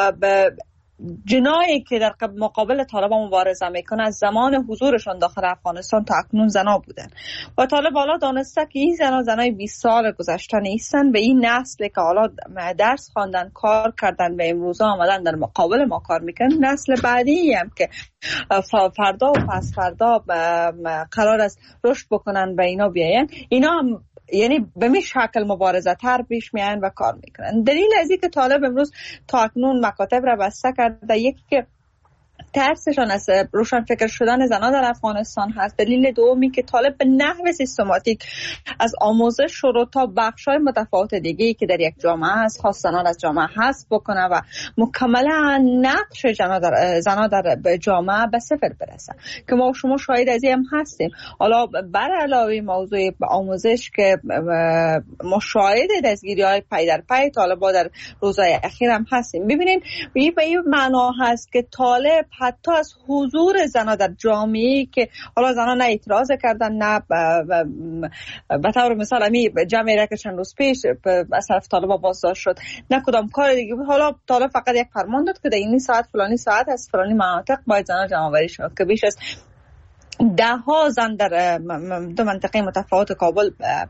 جنایی که در مقابل طالبان مبارزه میکنه از زمان حضورشان داخل افغانستان تا اکنون زنا بودن و طالب حالا دانسته که این زنای 20 سال گذشته نیستن و این نسل که حالا درس خواندن، کار کردن و امروزا آمدن در مقابل ما کار میکنن، نسل بعدی هم که فردا و پس فردا قرار است رشد بکنن و اینا بیاین، اینا هم یعنی به می شکل مبارزه تر پیش میان و کار میکنن. دلیل از این که طالب امروز تا اکنون مکاتب را بسته کرده یکی که ترسشان از روشن فکر شدن زنان در افغانستان هست. دلیل دومی که طالب به نحو سیستماتیک از آموزش شروع تا بخش‌های متفاوت دیگه‌ای که در یک جامعه هست خاص زنان از جامعه حذف بکنه و مکملا نقش زنان در جامعه به صفر برسه که ما شما شاهد از این هم هستیم. حالا بر علاوه موضوع آموزش که ما شاهد دستگیری‌های پی در پی طالب‌ها در روزهای اخیر هم هستیم. ببینید به این معنا هست که طالب حتی از حضور زنان در جامعه که حالا زنان نه اعتراض کردن نه به طور مثال امی جمعی را که چند روز پیش از طرف طالبان بازداشت شد نه کدام کار دیگه. حالا طالب فقط یک فرمان داد که در این ساعت فلانی ساعت از فلانی مناطق باید زنان جمع آوری شد که بیش از 10 زن در 2 منطقه متفاوت کابل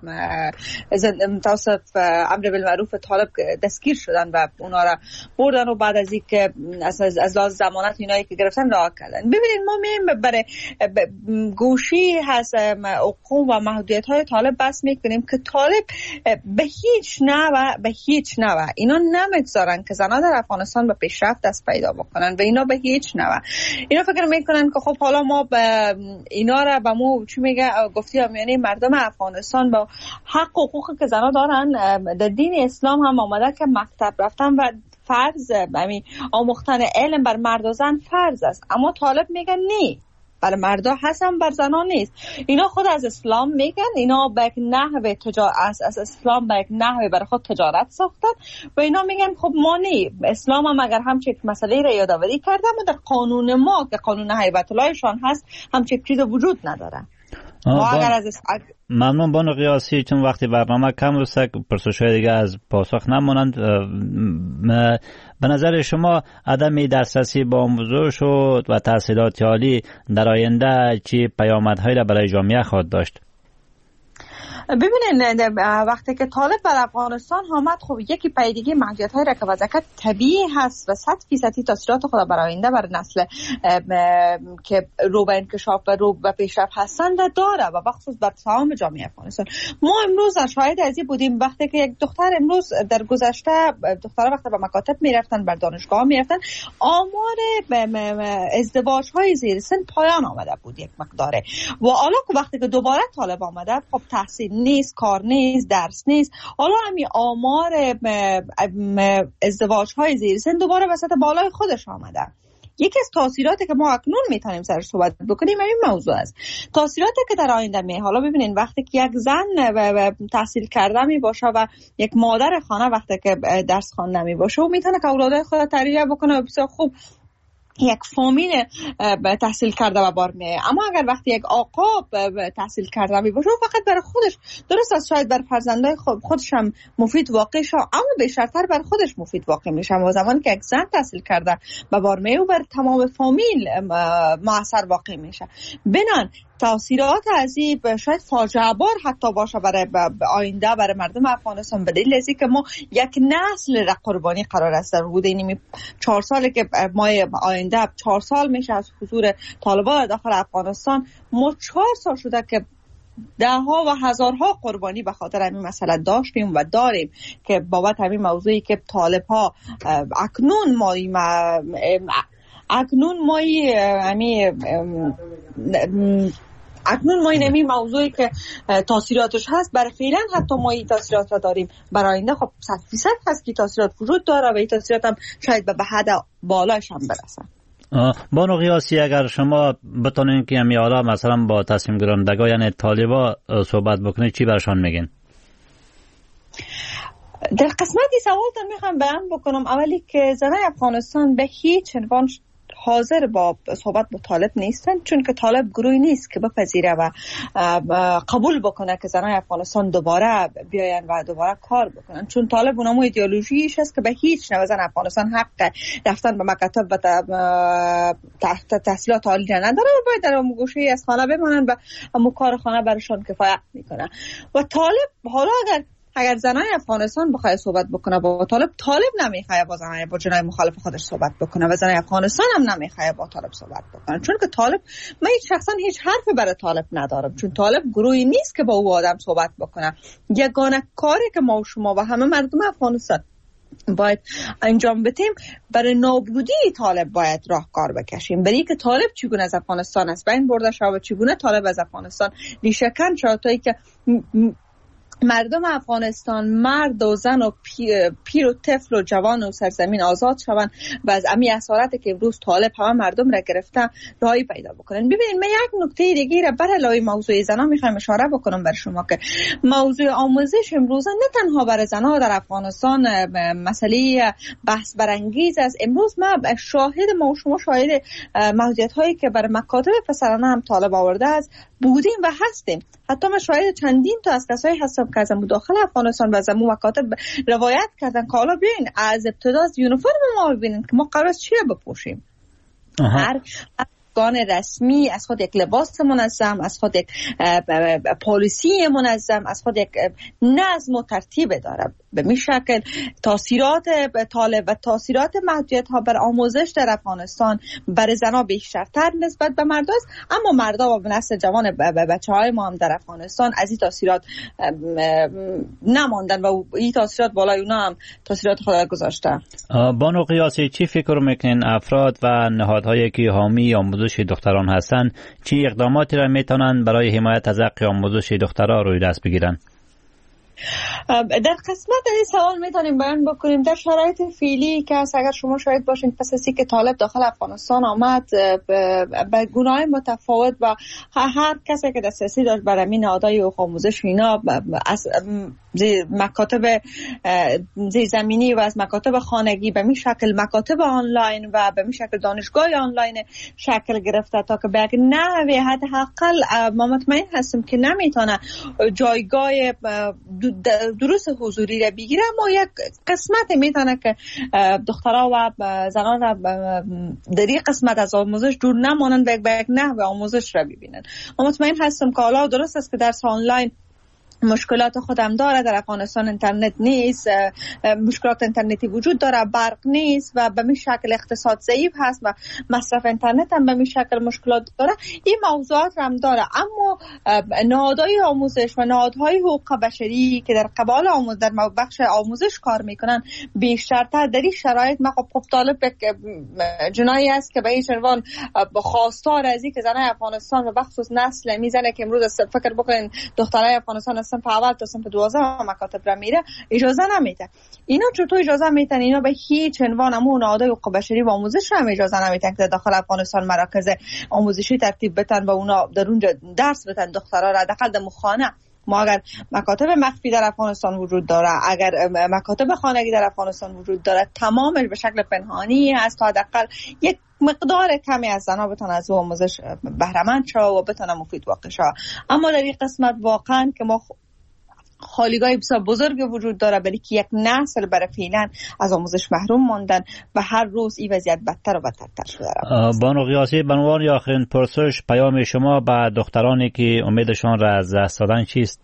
توسط امر بالمعروف طالب دستگیر شدن و اونا را بردن و بعد از اینکه از لحاظ ضمانت اینایی که گرفتن رها کردن. ببینید ما میایم برای گوشی هست حقوق و محدودیت‌های طالب بس میکنیم که طالب به هیچ نوع اینا نمیگذارن که زنان در افغانستان به پیشرفت دست پیدا بکنن و اینا به هیچ نوع اینا فکر میکنن که خب حالا ما اینا را به مو چی میگه گفتیم، یعنی مردم افغانستان با حق و حقوقی که زنا دارن در دین اسلام هم آمده که مکتب رفتن و فرض یعنی آموختن علم بر مرد و زن فرض است، اما طالب میگه نه، برای مردا هستن بر زنان نیست. اینا خود از اسلام میگن اینا به یک نحوه از اسلام به یک نحوه برای خود تجارت ساختن و اینا میگن خب ما نه، اسلام هم اگر همچین مسئله را یادآوری کرده اما در قانون ما که قانون هیبت اللهشان هست همچین چیز وجود نداره. ممنون بانو قیاسی، چون وقتی برنامه کم رسه پرسش‌های دیگه از پاسخ نمونند. به نظر شما عدم دسترسی به آموزش و تحصیلات عالی در آینده چی پیامدهایی را برای جامعه خواهد داشت؟ ببینید وقتی که طالب بر افغانستان آمد، خب یکی پیگیری محدودیت‌های را که وضع کرد طبیعی هست و 100% تاثیرات خود بر آینده بر نسل که رو به انکشاف و رو به پیشرفت هستند داره و بخصوص بر تمام جامعه افغانستان. ما امروز شاهد از این بودیم وقتی که یک دختر امروز در گذشته دخترها وقتی به مکاتب میرفتن، بر دانشگاه میرفتن، آمار ازدواج‌های زیر سن پایان آمده بود یک مقداره و حالا که وقتی که دوباره طالب آمده، خب تحصیل نیست، کار نیست، درس نیست، حالا همین آمار ازدواج‌های زیر سن دوباره وسط بالای خودش آمده. یکی از تاثیراتی که ما اکنون میتونیم سرش صحبت بکنیم این موضوع است. تاثیراتی که در آینده حالا ببینید وقتی که یک زن تحصیل کرده می باشه و یک مادر خانه وقتی که درس خوانده می باشه و میتونه که اولادای خود تربیت بکنه و بسیار خوب یک فامیل تحصیل کرده و بار میه. اما اگر وقتی یک آقا تحصیل کرده می باشه فقط برای خودش، درست است شاید بر فرزندای خودش هم مفید واقع شه، اما بیشتر بر خودش مفید واقع میشه. و زمانی که یک زن تحصیل کرده و بار میه و بر تمام فامیل موثر واقع میشه. بنان تاثیرات از این شاید فاجعه بار حتی باشه برای آینده برای مردم افغانستان، به دلیل از اینکه ما یک نسل را قربانی قرار است. در حدود این 4 سالی که ما آینده 4 سال میشه از حضور طالبان داخل افغانستان، ما 4 سال شده که ده ها و هزارها قربانی به خاطر همین مسئله داشتیم و داریم که بابت همین موضوعی که طالب ها اکنون ما این موضوعی که تاثیراتش هست برای فعلا حتی ما این تاثیرات را داریم، برای آینده خب 100% هست که تاثیرات وجود داره و این تاثیرات هم شاید به حد بالاش هم برسن. بانو قیاسی اگر شما بتونین که همی حالا مثلا با تصمیم گیرندگان یعنی طالبا صحبت بکنید چی برشان میگین؟ در قسمتی سوالتون میخوام بیان بکنم اولی که زنای افغانستان به هیچ عنوان حاضر با صحبت با طالب نیستن، چون که طالب گروهی نیست که بپذیره و قبول بکنه که زنای افغانستان دوباره بیاین و دوباره کار بکنن، چون طالب اونمو ایدئولوژیش است که به هیچ نوع زن افغانستان حق رفتن به مکاتب و تحصیلات عالی نداره و باید در گوشه از خانه بمانن و همون کار خانه برشان کفایت میکنه. و طالب حالا اگر زنای افغانستان بخواد صحبت بکنه با طالب نمیخواد با جنای مخالف خودش صحبت بکنه و زنای افغانستان هم نمیخواد با طالب صحبت بکنه، چون که طالب من شخصا هیچ حرفی برای طالب ندارم، چون طالب گروهی نیست که با او آدم صحبت بکنه. یگانه کاری که ما و شما و همه مردم افغانستان باید انجام بدیم برای نابودی طالب باید راهکار بکشیم، برای که طالب چگونه از افغانستان از بین برده شود و چگونه طالب از افغانستان ریشه‌کن شود تا اینکه مردم افغانستان مرد و زن و پیر و طفل و جوان و سرزمین آزاد شوند و از امی اسارتی که امروز طالب همه مردم را گرفته راهی پیدا بکنن. ببینید من یک نکته دیگه را بر علاوه موضوع زنان میخوام اشاره بکنم بر شما که موضوع آموزش امروز نه تنها برای زنها در افغانستان مسئله بحث برانگیز است. امروز ما شما شاهد محدودیت هایی که بر مکاتب پسرانه هم طالب آورده است بودیم و هستیم. حتی ما شاید چندین تا از کسایی هستم که از داخل افغانستان و از مکاتب روایت کردن که حالا بیاین از ابتدا از یونیفرم ما ببینین که ما قرار است چی بپوشیم. هر افغان رسمی از خود یک لباس منظم، از خود یک پالیسی منظم، از خود یک نظم و ترتیب داره. به می شکل تاثیرات طالب و تاثیرات محدودیت ها بر آموزش در افغانستان برای زنها بیشترتر نسبت به مرد است، اما مردا و نسل جوان بچه های ما هم در افغانستان از این تاثیرات نماندن و این تاثیرات بالای اونا هم تاثیرات خود گذاشته. بانو قیاسی چی فکر میکنین افراد و نهادهایی که حامی آموزش دختران هستند چی اقداماتی را میتونن برای حمایت از حق آموزش دخترها روی دست بگیرن؟ در قسمت این سوال میتونیم بیان بکنیم در شرایط فعلی که اگر شما شاید باشین پس از اینکه طالب داخل افغانستان آمد به گونه‌های متفاوت و هر کسی که دسترسی داشت برای این نهادهای آموزش اینا از مکاتب زیرزمینی و از مکاتب خانگی به می شکل مکاتب آنلاین و به می شکل دانشگاه آنلاین شکل گرفته تا که به یک نحوی حداقل ما مطمئن هستیم که نمیتونه جایگاه دروس حضوری را بگیره، اما یک قسمت میتونه که دخترها و زنان را در این قسمت از آموزش دور نمانند و به یک نحو آموزش را ببینن. ما مطمئن هستم که حالا درست است که درس آنلاین مشکلات خودم داره. در افغانستان اینترنت نیست، مشکلات اینترنتی وجود داره، برق نیست و به می شکل اقتصاد ضعیف هست و مصرف اینترنت هم به می شکل مشکلات داره. این موضوعات هم داره، اما نهادهای آموزش و نهادهای حقوق بشری که در قبال در بخش آموزش کار میکنن بیشترتر در این شرایط ما خب طالب جنایی است که به این عنوان خواستار از این که زنای افغانستان و بخصوص نسل میزنه که امروز فکر بکنین دخترای افغانستان از صنف اول تا صنف 12 مکاتب را میره اجازه نمیده. اینا چطور اجازه میتن؟ اینا به هیچ عنوان همون نهادهای حقوق بشری و آموزش هم اجازه نمیتن که داخل افغانستان مراکز آموزشی ترتیب بتن و اونا در اونجا درس بدن دخترها را داخل در خانه. ما اگر مکاتب مخفی در افغانستان وجود داره، اگر مکاتب خانگی در افغانستان وجود داره، تمامش به شکل پنهانی هست تا حداقل یک مقدار کمی از زنها بتونن از آموزش بهره مند شوند و بتونن مفید واقع شوند. اما در این قسمت واقعا که ما خالیگاه بسیار بزرگ وجود داره، برای که یک نسل برای فعلا از آموزش محروم ماندن و هر روز این وضعیت بدتر و بدتر شده. بانو غیاثی، به عنوان آخرین پرسش پیام شما به دخترانی که امیدشان را از دست دادن چیست؟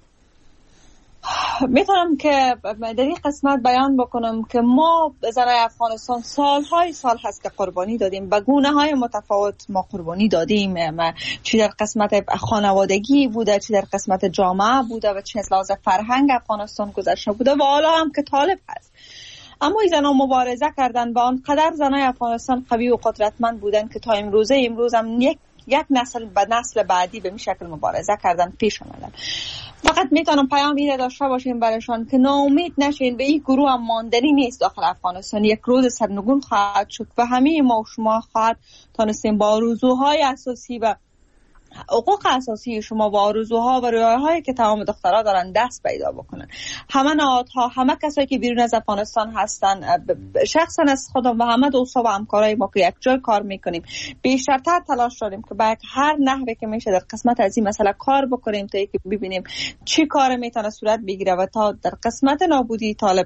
میتونم که در این قسمت بیان بکنم که ما زنای افغانستان سالهای سال هست که قربانی دادیم، به گونه های متفاوت ما قربانی دادیم، چی در قسمت خانوادگی بوده، چی در قسمت جامعه بوده و چی از لحاظ فرهنگ افغانستان گذشته بوده و حالا هم که طالب هست. اما این زنها مبارزه کردن و آنقدر زنای افغانستان قوی و قدرتمند بودن که تا امروز هم یک نسل به نسل بعدی به این شکل مبارزه کردن، پیش آمدن. فقط میتونم پیام اینه داشته باشیم برایشان که ناامید نشین، به این گروه هم ماندنی نیست داخل افغانستان، یک روز سرنگون خواهد شد و همه ما و شما خواهد تانستیم با آرزوهای اساسی و حقوق اساسی شما و آرزوها و رویاهایی که تمام دخترها دارن دست پیدا بکنن. همه نهادها، همه کسایی که بیرون از افغانستان هستن، شخصا از خودم و همه دوستا و همکارای ما که یک جای کار میکنیم بیشترتر تلاش داریم که با هر نحوی که میشه در قسمت از این مسئله کار بکنیم تا اینکه ببینیم چی کار میتونه صورت بگیره و تا در قسمت نابودی طالب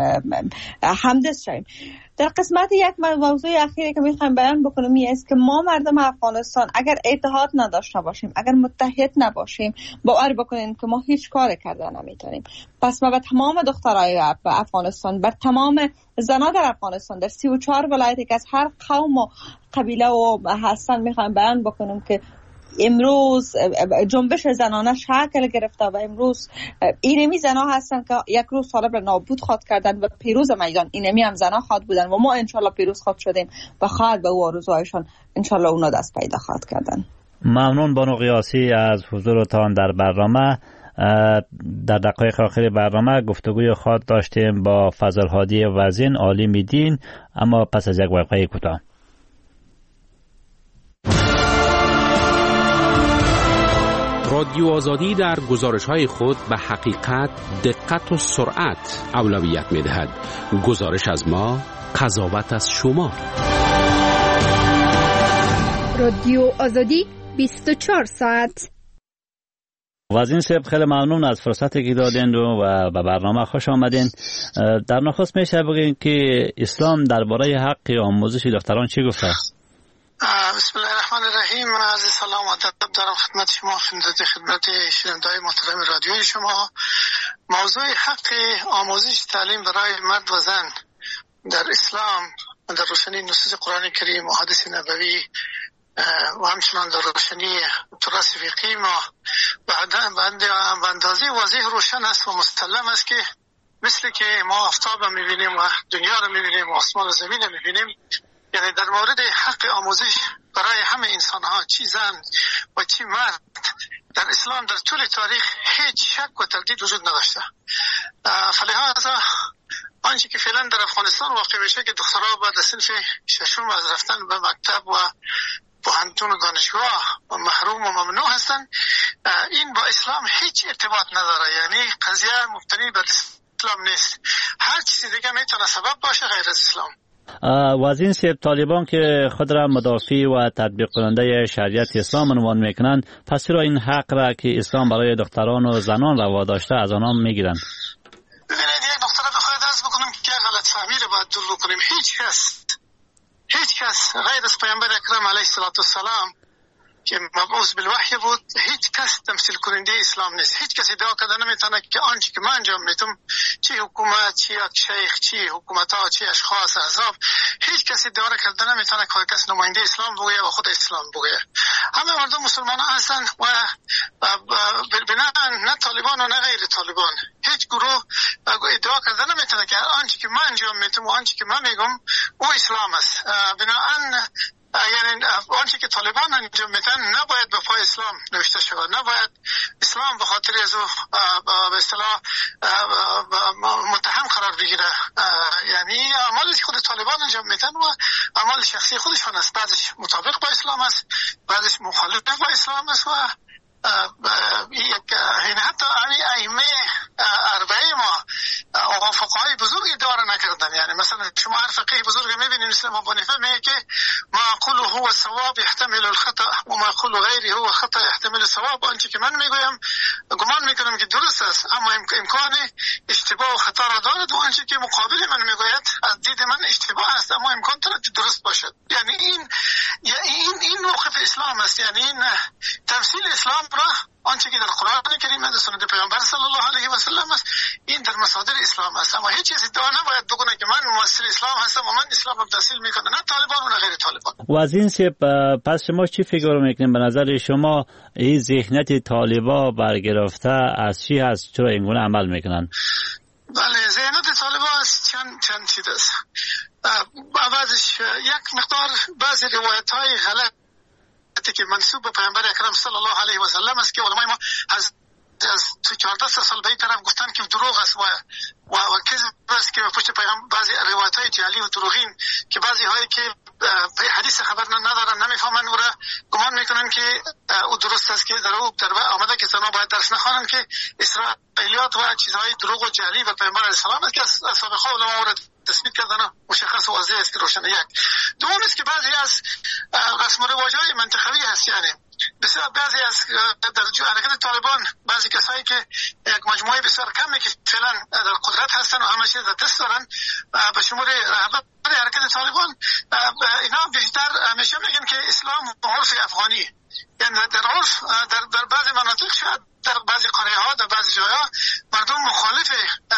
همدست شویم. در قسمت یک موضوع اخیری که میخوایم بیان بکنم این است که ما مردم افغانستان اگر اتحاد نداشته باشیم، اگر متحد نباشیم، باور بکنین که ما هیچ کار کردن نمیتونیم. پس ما به تمام دخترای افغانستان، بر تمام زنان در افغانستان، در 34 ولایتی که از هر قوم و قبیله و هستن میخوایم بیان بکنم که امروز جنبش زنانه شکل گرفته و امروز اینمی زنها هستن که یک روز طالب را نابود خواهد کردن و پیروز میدان اینمی هم زنها خواهد بودن و ما انشالله پیروز خواهد شدیم و خواهد به آرزوهایشان انشالله اونا دست پیدا خواهد کردن. ممنون بانو غیاثی از حضورتان در برنامه. در دقایق آخر برنامه گفتگوی خود داشتیم با فضل هادی وزین عالم دین، اما پس از یک وقفه کوتاه. رادیو آزادی در گزارش‌های خود به حقیقت، دقت و سرعت اولویت می‌دهد. گزارش از ما، قضاوت از شما. رادیو آزادی 24 ساعت. وزین صاحب خیلی ممنون از فرصتی که دادین و به برنامه خوش آمدین. در نخست میشه بگین که اسلام درباره حق آموزش دختران چی گفته؟ بسم الله الرحمن الرحیم. عرض سلام و ادب دارم خدمت شما، خدمت شنونده‌های محترم رادیوی شما. موضوع حق آموزش تعلیم برای مرد و زن در اسلام در روشنی نصوص قرآن کریم و حدیث نبوی و همچنان در روشنی تراث فقهی ما به اندازه واضح روشن است و مسلم است که مثل که ما آفتاب را می‌بینیم و دنیا را می‌بینیم و آسمان و زمین را می‌بینیم، یعنی در مورد حق آموزش برای همه انسان ها، چی زن و چی مرد، در اسلام در طول تاریخ هیچ شک و تردید وجود نداشته. فلهذا آنچه که فعلا در افغانستان واقع میشه که دخترها بعد از صنف ششم از رفتن به مکتب و پوهنتون و دانشگاه و محروم و ممنوع هستن، این با اسلام هیچ ارتباط نداره. یعنی قضیه مبتنی بر اسلام نیست، هر چیزی دیگه میتونه سبب باشه غیر از اسلام. وزین صاحب، طالبان که خود را مدافع و تطبیق کننده شریعت اسلام عنوان میکنند، پس چرا این حق را که اسلام برای دختران و زنان روا داشته از آنها میگیرند؟ ببینید، یک نکته را بخواهید عرض بکنم که غلط فهمی را باید دور کنیم. هیچ کس غیر از پیامبر اکرم علیه السلام که مبعوث بالوحی بود، هیچ کس تمثیل کننده اسلام نیست. هیچ کسی ادعا کرده نمیتونه که آنچه که من انجام میدم، چه حکومت، چه یک شیخ، چه حکومت ها، چه اشخاص، احزاب، هیچ کسی ادعا کرده نمیتونه که کس نماینده اسلام بگه و خود اسلام بگه. همه مردم مسلمان هستن و بنابراین نه طالبان و نه غیر طالبان هیچ گروه ادعا کرده نمیتونه که آنچه که من انجام میدم و آنچه که من میگم او اسلام است. بنابراین یعنی آنچه که طالبان انجام میدن نباید به پای اسلام نوشته شود، نباید اسلام به خاطر از به اصطلاح متهم قرار بگیره. یعنی اعمالی که خود طالبان انجام میدن و اعمال شخصی خودشان است، بعضش مطابق با اسلام است، بعضش مخالف با اسلام است. و یعنی حتی ائمه اربعه ما آقا فقهای بزرگ ادعا نکردن. یعنی مثلا شما هر فقیه بزرگ میبینید مثل ابو حنیفه میگه که ما اقوله هو الصواب يحتمل الخطا و ما اقول غیره هو خطا يحتمل الصواب. آنچه که من میگویم گمان میکنم که درست است اما امکان اشتباه و خطا را دارد، و آنچه که مقابل من میگوید از دید من اشتباه است اما امکان دارد درست باشد. یعنی این موقف اسلام است. یعنی این تمثیل اسلام را آنچه که در قرآن کریم و سنت پیامبر صلی الله علیه و سلم است، این در مصادر اسلام است. اما هیچ چیزی ادعا نباید بکنه که من ممثل اسلام هستم و من اسلام را تمثیل میکنم، نه طالبان و نه غیر طالبان. و از این پس شما چی فکر میکنید؟ به نظر شما این ذهنیت طالبا برگرفته از چی هست؟ چرا اینگونه عمل میکنن؟ بله، ذهنیت طالبا از چند چیز است. بعضش یک مقدار بعضی روایت های غلط که منسوب به پیامبر اکرم صلی الله علیه و سلم است که علمای ما از 14 سال به این طرف گفتن که دروغ است و کذب است، که پشت پیامبر بعضی روایت های جعلی و دروغین که بعضی هایی که حدیث خبر ندارن نمیفهمن و را گمان میکنن که او درست است، که در آمده که زنها باید درس نخوانند که اسرائیلیات و چیزهای دروغ و جعلی و پیامبر علیه السلام است که از سابقه علما را تثبیت کردن مشخص و واضح است که روشن. یک دوم است که بعضی از رسم و رواج‌های منطقوی هست. یعنی بسیار بعضی از در حرکت طالبان بعضی کسایی که یک مجموعه بسیار کمی که فعلا در قدرت هستن و همه چیز در دست دارن به شمول رهبر حرکت طالبان، اینا بیشتر همیشه میگن که اسلام عرف افغانی، یعنی در عرف در بعضی مناطق شاید در بعضی قریه ها در بعضی جاها مردم مخالف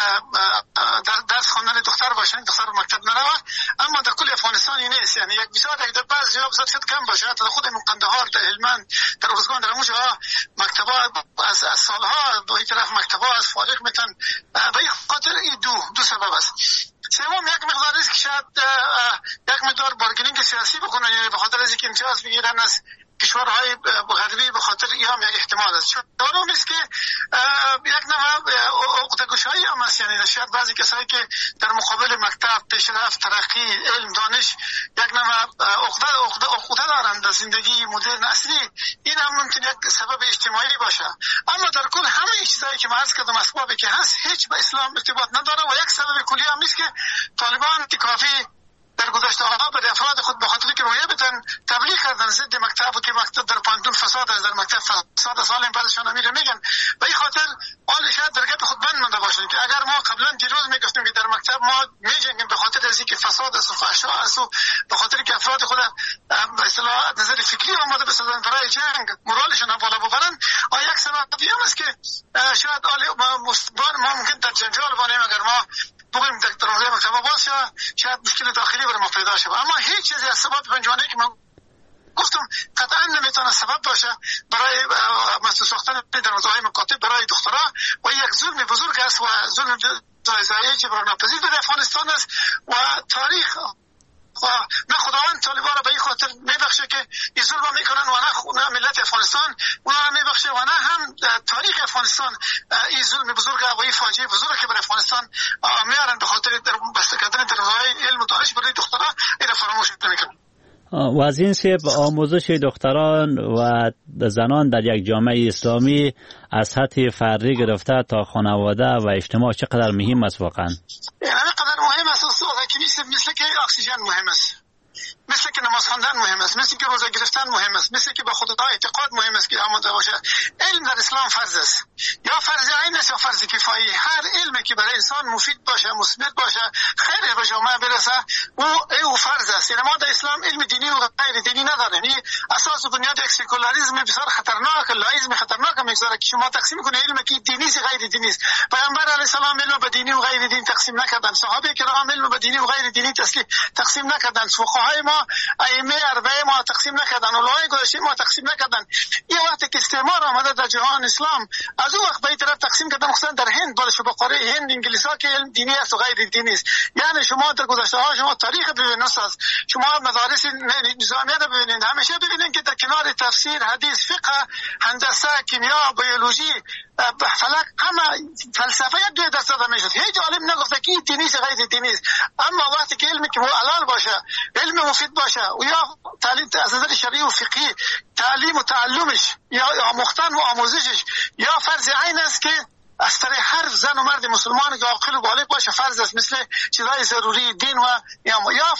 درس خواندن دختر باشن، دختر به مکتب نروه، اما در کل افغانستان این نیست. یعنی یک بسیار در بعضی جاها بسیار کم باشه، حتی در خود قندهار، در هلمند، در ارزگان، در اون جاها مکتب‌ها از سالها به این طرف مکتب‌ها از فارغ میتن. به این خاطر این دو سبب است. سوم یک مقدار است که شاید یک مقدار بارگینینگ سیاسی بکنن، یعنی به خاطر از اینکه امتیاز بگیرن از کشورهای غربی، به خاطر این هم یک احتمال است. چهارم است که یک نوع عقده‌گشایی هم است. یعنی شاید بعضی کسایی که در مقابل مکتب، پیشرفت، ترقی، علم، دانش یک نوع عقده دارند در زندگی مدرن اصلی، این هم ممکن یک سبب اجتماعی باشه. اما در کل همه چیزایی که عرض کردم اسبابی که هست هیچ به اسلام ارتباط نداره و یک سبب کلی هم است که طالبان کافی در گذشته ها به افراد خود به خاطر که رویه بدن تبلیغ کردن ضد مکتب و که مکتب در پانتون فساد است، در مکتب فساد سالم بعدشان امیر میگن. به این خاطر حال شاید در گپ خود بند مانده باشن که اگر ما قبلا دیروز میگفتیم که در مکتب ما میجنگیم به خاطر از اینکه فساد است و فحشا است و به خاطر که افراد خود به اصطلاح نظر فکری آماده بسازن برای جنگ مورالشون هم بالا ببرن، یک سبب دیگه است که شاید ما ممکن در جنجال بانیم اگر ما بگویم در حوزه مکتب باز شاید مشکل داخلی برای ما پیدا شد. اما هیچ چیزی از سبب پنجانه که من گفتم قطعا نمیتونه سبب باشه برای مسئول ساختن در حوزه مکاتب برای دخترها و یک ظلم بزرگ است و ظلم جایزه جبران ناپذیر در افغانستان است و تاریخ و نه خداوند طالبان را به این خاطر میبخشه که این ظلم میکنن و نه ملت افغانستان اونا را میبخشه و نه هم تاریخ افغانستان این ظلم بزرگ و این فاجعه بزرگ که بر افغانستان میارن به خاطر بسته کردن درهای علم و دانش برای دخترها این را فراموش نمیکنن. و از این سبب آموزش دختران و زنان در یک جامعه اسلامی از سطح فردی گرفته تا خانواده و اجتماع چقدر مهم است واقعا؟ قدر مهم است مثل که اکسیژن مهم است، مثل که نماز خواندن مهم است، مثل که روزه گرفتن مهم است، مثل که به خدا اعتقاد مهم است که آماده باشه. علم در اسلام فرض است، یا فرض عین است یا فرض کفایی. هر علمی که برای انسان مفید باشه، مثبت باشه، خیر به جامعه برسه، او فرض است. یعنی ما در اسلام علم دینی و غیر غیر دینی نداریم. این اساس و بنیاد یک سکولاریسم بسیار خطرناک، لایزم خطرناک میگذاره که شما تقسیم کنه علم که دینی است غیر دینی است. پیامبر علیه السلام علم به دینی و غیر دینی تقسیم نکردن، صحابه کرام علم به دینی و غیر دینی تقسیم نکردن، فقهای ما ائمه اربعه ما تقسیم نکردن، علمای گذشته ما تقسیم نکردن. این وقتی که استعمار آمده در جهان اسلام از اون وقت به این طرف تقسیم کردن، خصوصا در هند بالا شو بقاره هند انگلیسا که علم دینی است و غیر دینی است. یعنی شما در گذشته ها شما تاریخ ببینید، شما مدارس نظامیه رو ببینید، همیشه ببینید که در کنار تفسیر، حدیث، فقه، هندسه، کیمیا، بیولوژی، فلک، همه فلسفه یک دوی دست داده میشد. هیچ عالم نگفته که دینی است غیر دینی است. اما وقتی که علمی که حلال باشه، علم مفید باشه و یا تعلیم از نظر شرعی و فقهی تعلیم و تعلمش یا آموختن و آموزشش یا فرض عین است که از طریق هر زن و مرد مسلمان که عاقل و بالغ باشه فرض است، مثل چیزای ضروری دین و یا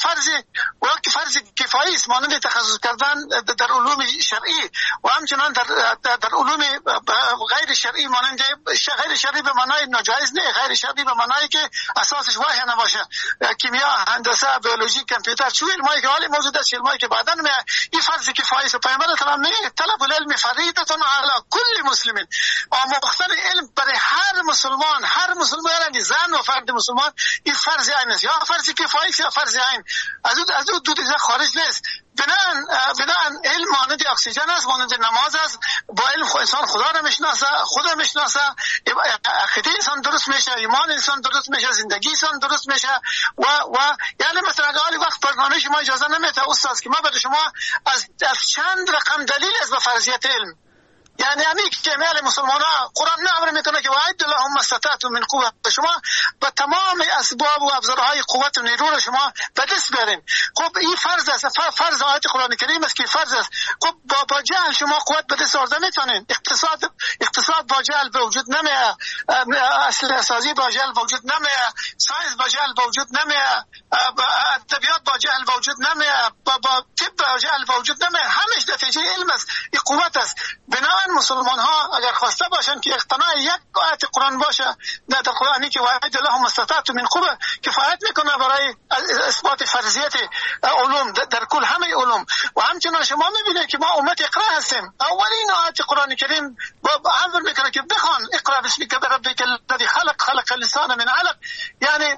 فرض کفایی است، مانند تخصص کردن در علوم شرعی و همچنان در علوم غیر شرعی، مانند غیر شرعی به معنای ناجایز نه، غیر شرعی به معنای که اساسش وحی نباشه، کیمیا، هندسه، بیولوژی، کامپیوتر، چه علمایی که حالی موجود است، علمایی که بعداً این فرض کفایی است. پیامبر اسلام میگه طلب العلم فریضه علی کل مسلم، آموختن علم برای هر مسلمان یعنی زن و فرد مسلمان این فرض عین است، یا فرض کفایی است یا فرض عین، از اون دو چیز خارج نیست. بنابراین علم مانند اکسیژن است، مانند نماز است. با علم انسان خدا را میشناسه، خدا میشناسه، عقیده انسان درست میشه، ایمان انسان درست میشه، زندگی انسان درست میشه. و یعنی مثلا اگه وقت برنامه شما اجازه نمیده استاد که ما برای شما از چند رقم دلیل است به فرضیت علم، یعنی همین که جمعیل مسلمان ها قرآن نه امر میکنه که وعد لهم ما استطعتم من قوة، شما با تمام اسباب و ابزارهای قوت و نیرو رو شما به دست بیارین. خب این فرض است، فرض آیت قرآن کریم است که فرض است. خب با جهل شما قوت به دست آورده میتونین، اقتصاد با جهل به وجود نمیاد، اسلحه سازی با جهل به وجود نمیاد، ساینس با جهل به وجود نمیاد، ادبیات با جهل به وجود نمیاد، با طب با جهل به وجود نمیاد، همش نتیجه علم است، این قوت است. بنابراین مسلمان ها اگر خواسته باشن که اقتناع یک آیت قرآن باشه در قرآنی که وعد لهم استطعتم من قوة کفایت میکنه برای اثبات فرضیت علوم در کل همه علوم. و همچنان شما میبینید که ما امت اقرا هستیم. اولین آیت قرآن کریم امر میکنه که بخوان اقرا باسمک ربک الذی خلق الانسان من علق، یعنی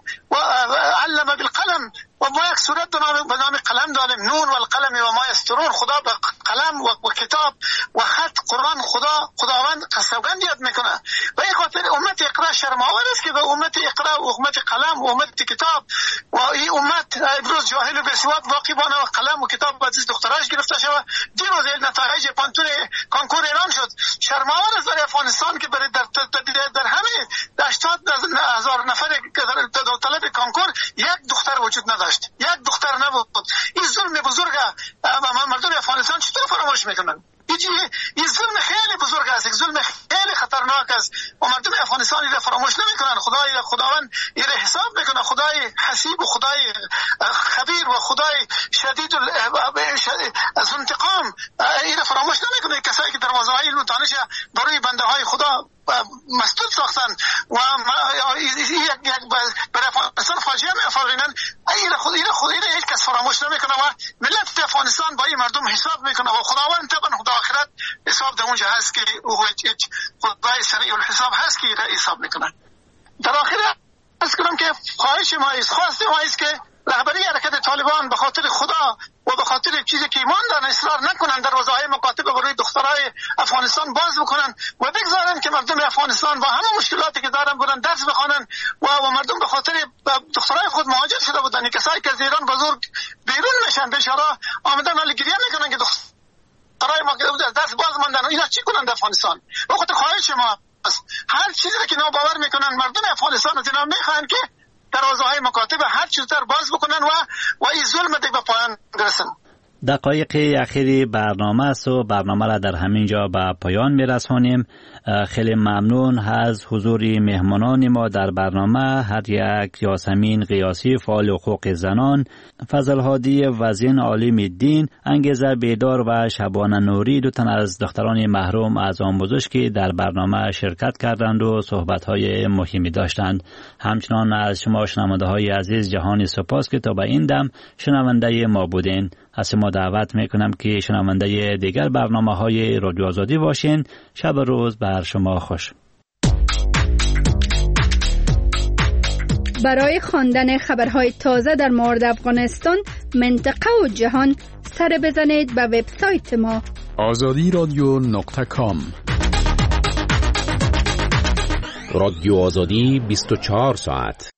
علم بالقلم. و ما یک سورت به نام قلم داریم، نون و القلم و ما یسطرون. خدا به قلم و کتاب و خط قرآن خداوند قسمگند یاد میکنه. و این خاطر امت اقرا شرم‌آور است که به امت اقرا و امت قلم و امت کتاب و این امت امروز جاهل و بسواد باقی بانه و قلم و کتاب باید از دختراش گرفته شود. دیروز نتایج پانتون کانکور اعلام شد. شرم‌آور است برای افغانستان که در همه 80,000 نفر طالب کانکور یک دختر وجود نداشت، یک دختر نبود. این ظلم بزرگه. مردم افغانستان چطور فراموش میکنن؟ این ظلم خیلی بزرگ است، ظلم خیلی خطرناک است و مردم افغانستان را فراموش نمیکنن. خداوند این حساب میکنه. خدای حسیب و خدای خبیر و خدای شدید از انتقام این را فراموش نمیکنه. کسایی که دروازه های علم و دانش برای بنده های خدا مسدود ساختن و برای افغانستان فاجعه می‌آفرینن، این خود هیچ کس فراموش نمیکنه و ملت افغانستان با این مردم حساب میکنه و خداوند طبعا خدا آخرت حساب در اونجا هست که خدای سریع الحساب هست که حساب میکنه. در آخر از کنم که خواهش ما است، خواست ما است که رهبری حرکت طالبان به خاطر خدا و به خاطر چیزی که ایمان دارن اصرار نکنن، دروازه‌های مکاتب برای دخترای افغانستان باز بکنن و بگذارن که مردم افغانستان با همه مشکلاتی که دارن برن درس بخونن و مردم به خاطر دخترای خود مهاجر شده بودن. کسایی که از ایران بزرگ بیرون میشن بیچاره آمدن حال گریه میکنن که دخترای ما درس باز ماندن. اینا چی کنن در افغانستان؟ به خاطر خواهش ما هر چیزی که اینا باور میکنن مردم افغانستان از اینا میخوان که دروازه‌های مکاتب هر چیز در باز بکنن و این ظلم دیگه به پایان برسن. دقایق اخیری برنامه است و برنامه را در همین جا به پایان میرسانیم. خیلی ممنون از حضور مهمانان ما در برنامه، هر یک یاسمین قیاسی فعال حقوق زنان، فضل هادی وزین عالم الدین، انگیزه بیدار و شبانه نوری، دو تن از دختران محروم از آموزش که در برنامه شرکت کردند و صحبت‌های مهمی داشتند. همچنان از شما شنونده های عزیز جهانی سپاس که تا به این دم شنونده ما بودین. از شما دعوت میکنم که شنونده دیگر برنامه‌های رادیو آزادی باشین. شب و روز بر شما خوش. برای خواندن خبرهای تازه در مورد افغانستان، منطقه و جهان، سر بزنید به وبسایت ما azadiradio.com. رادیو آزادی 24 ساعت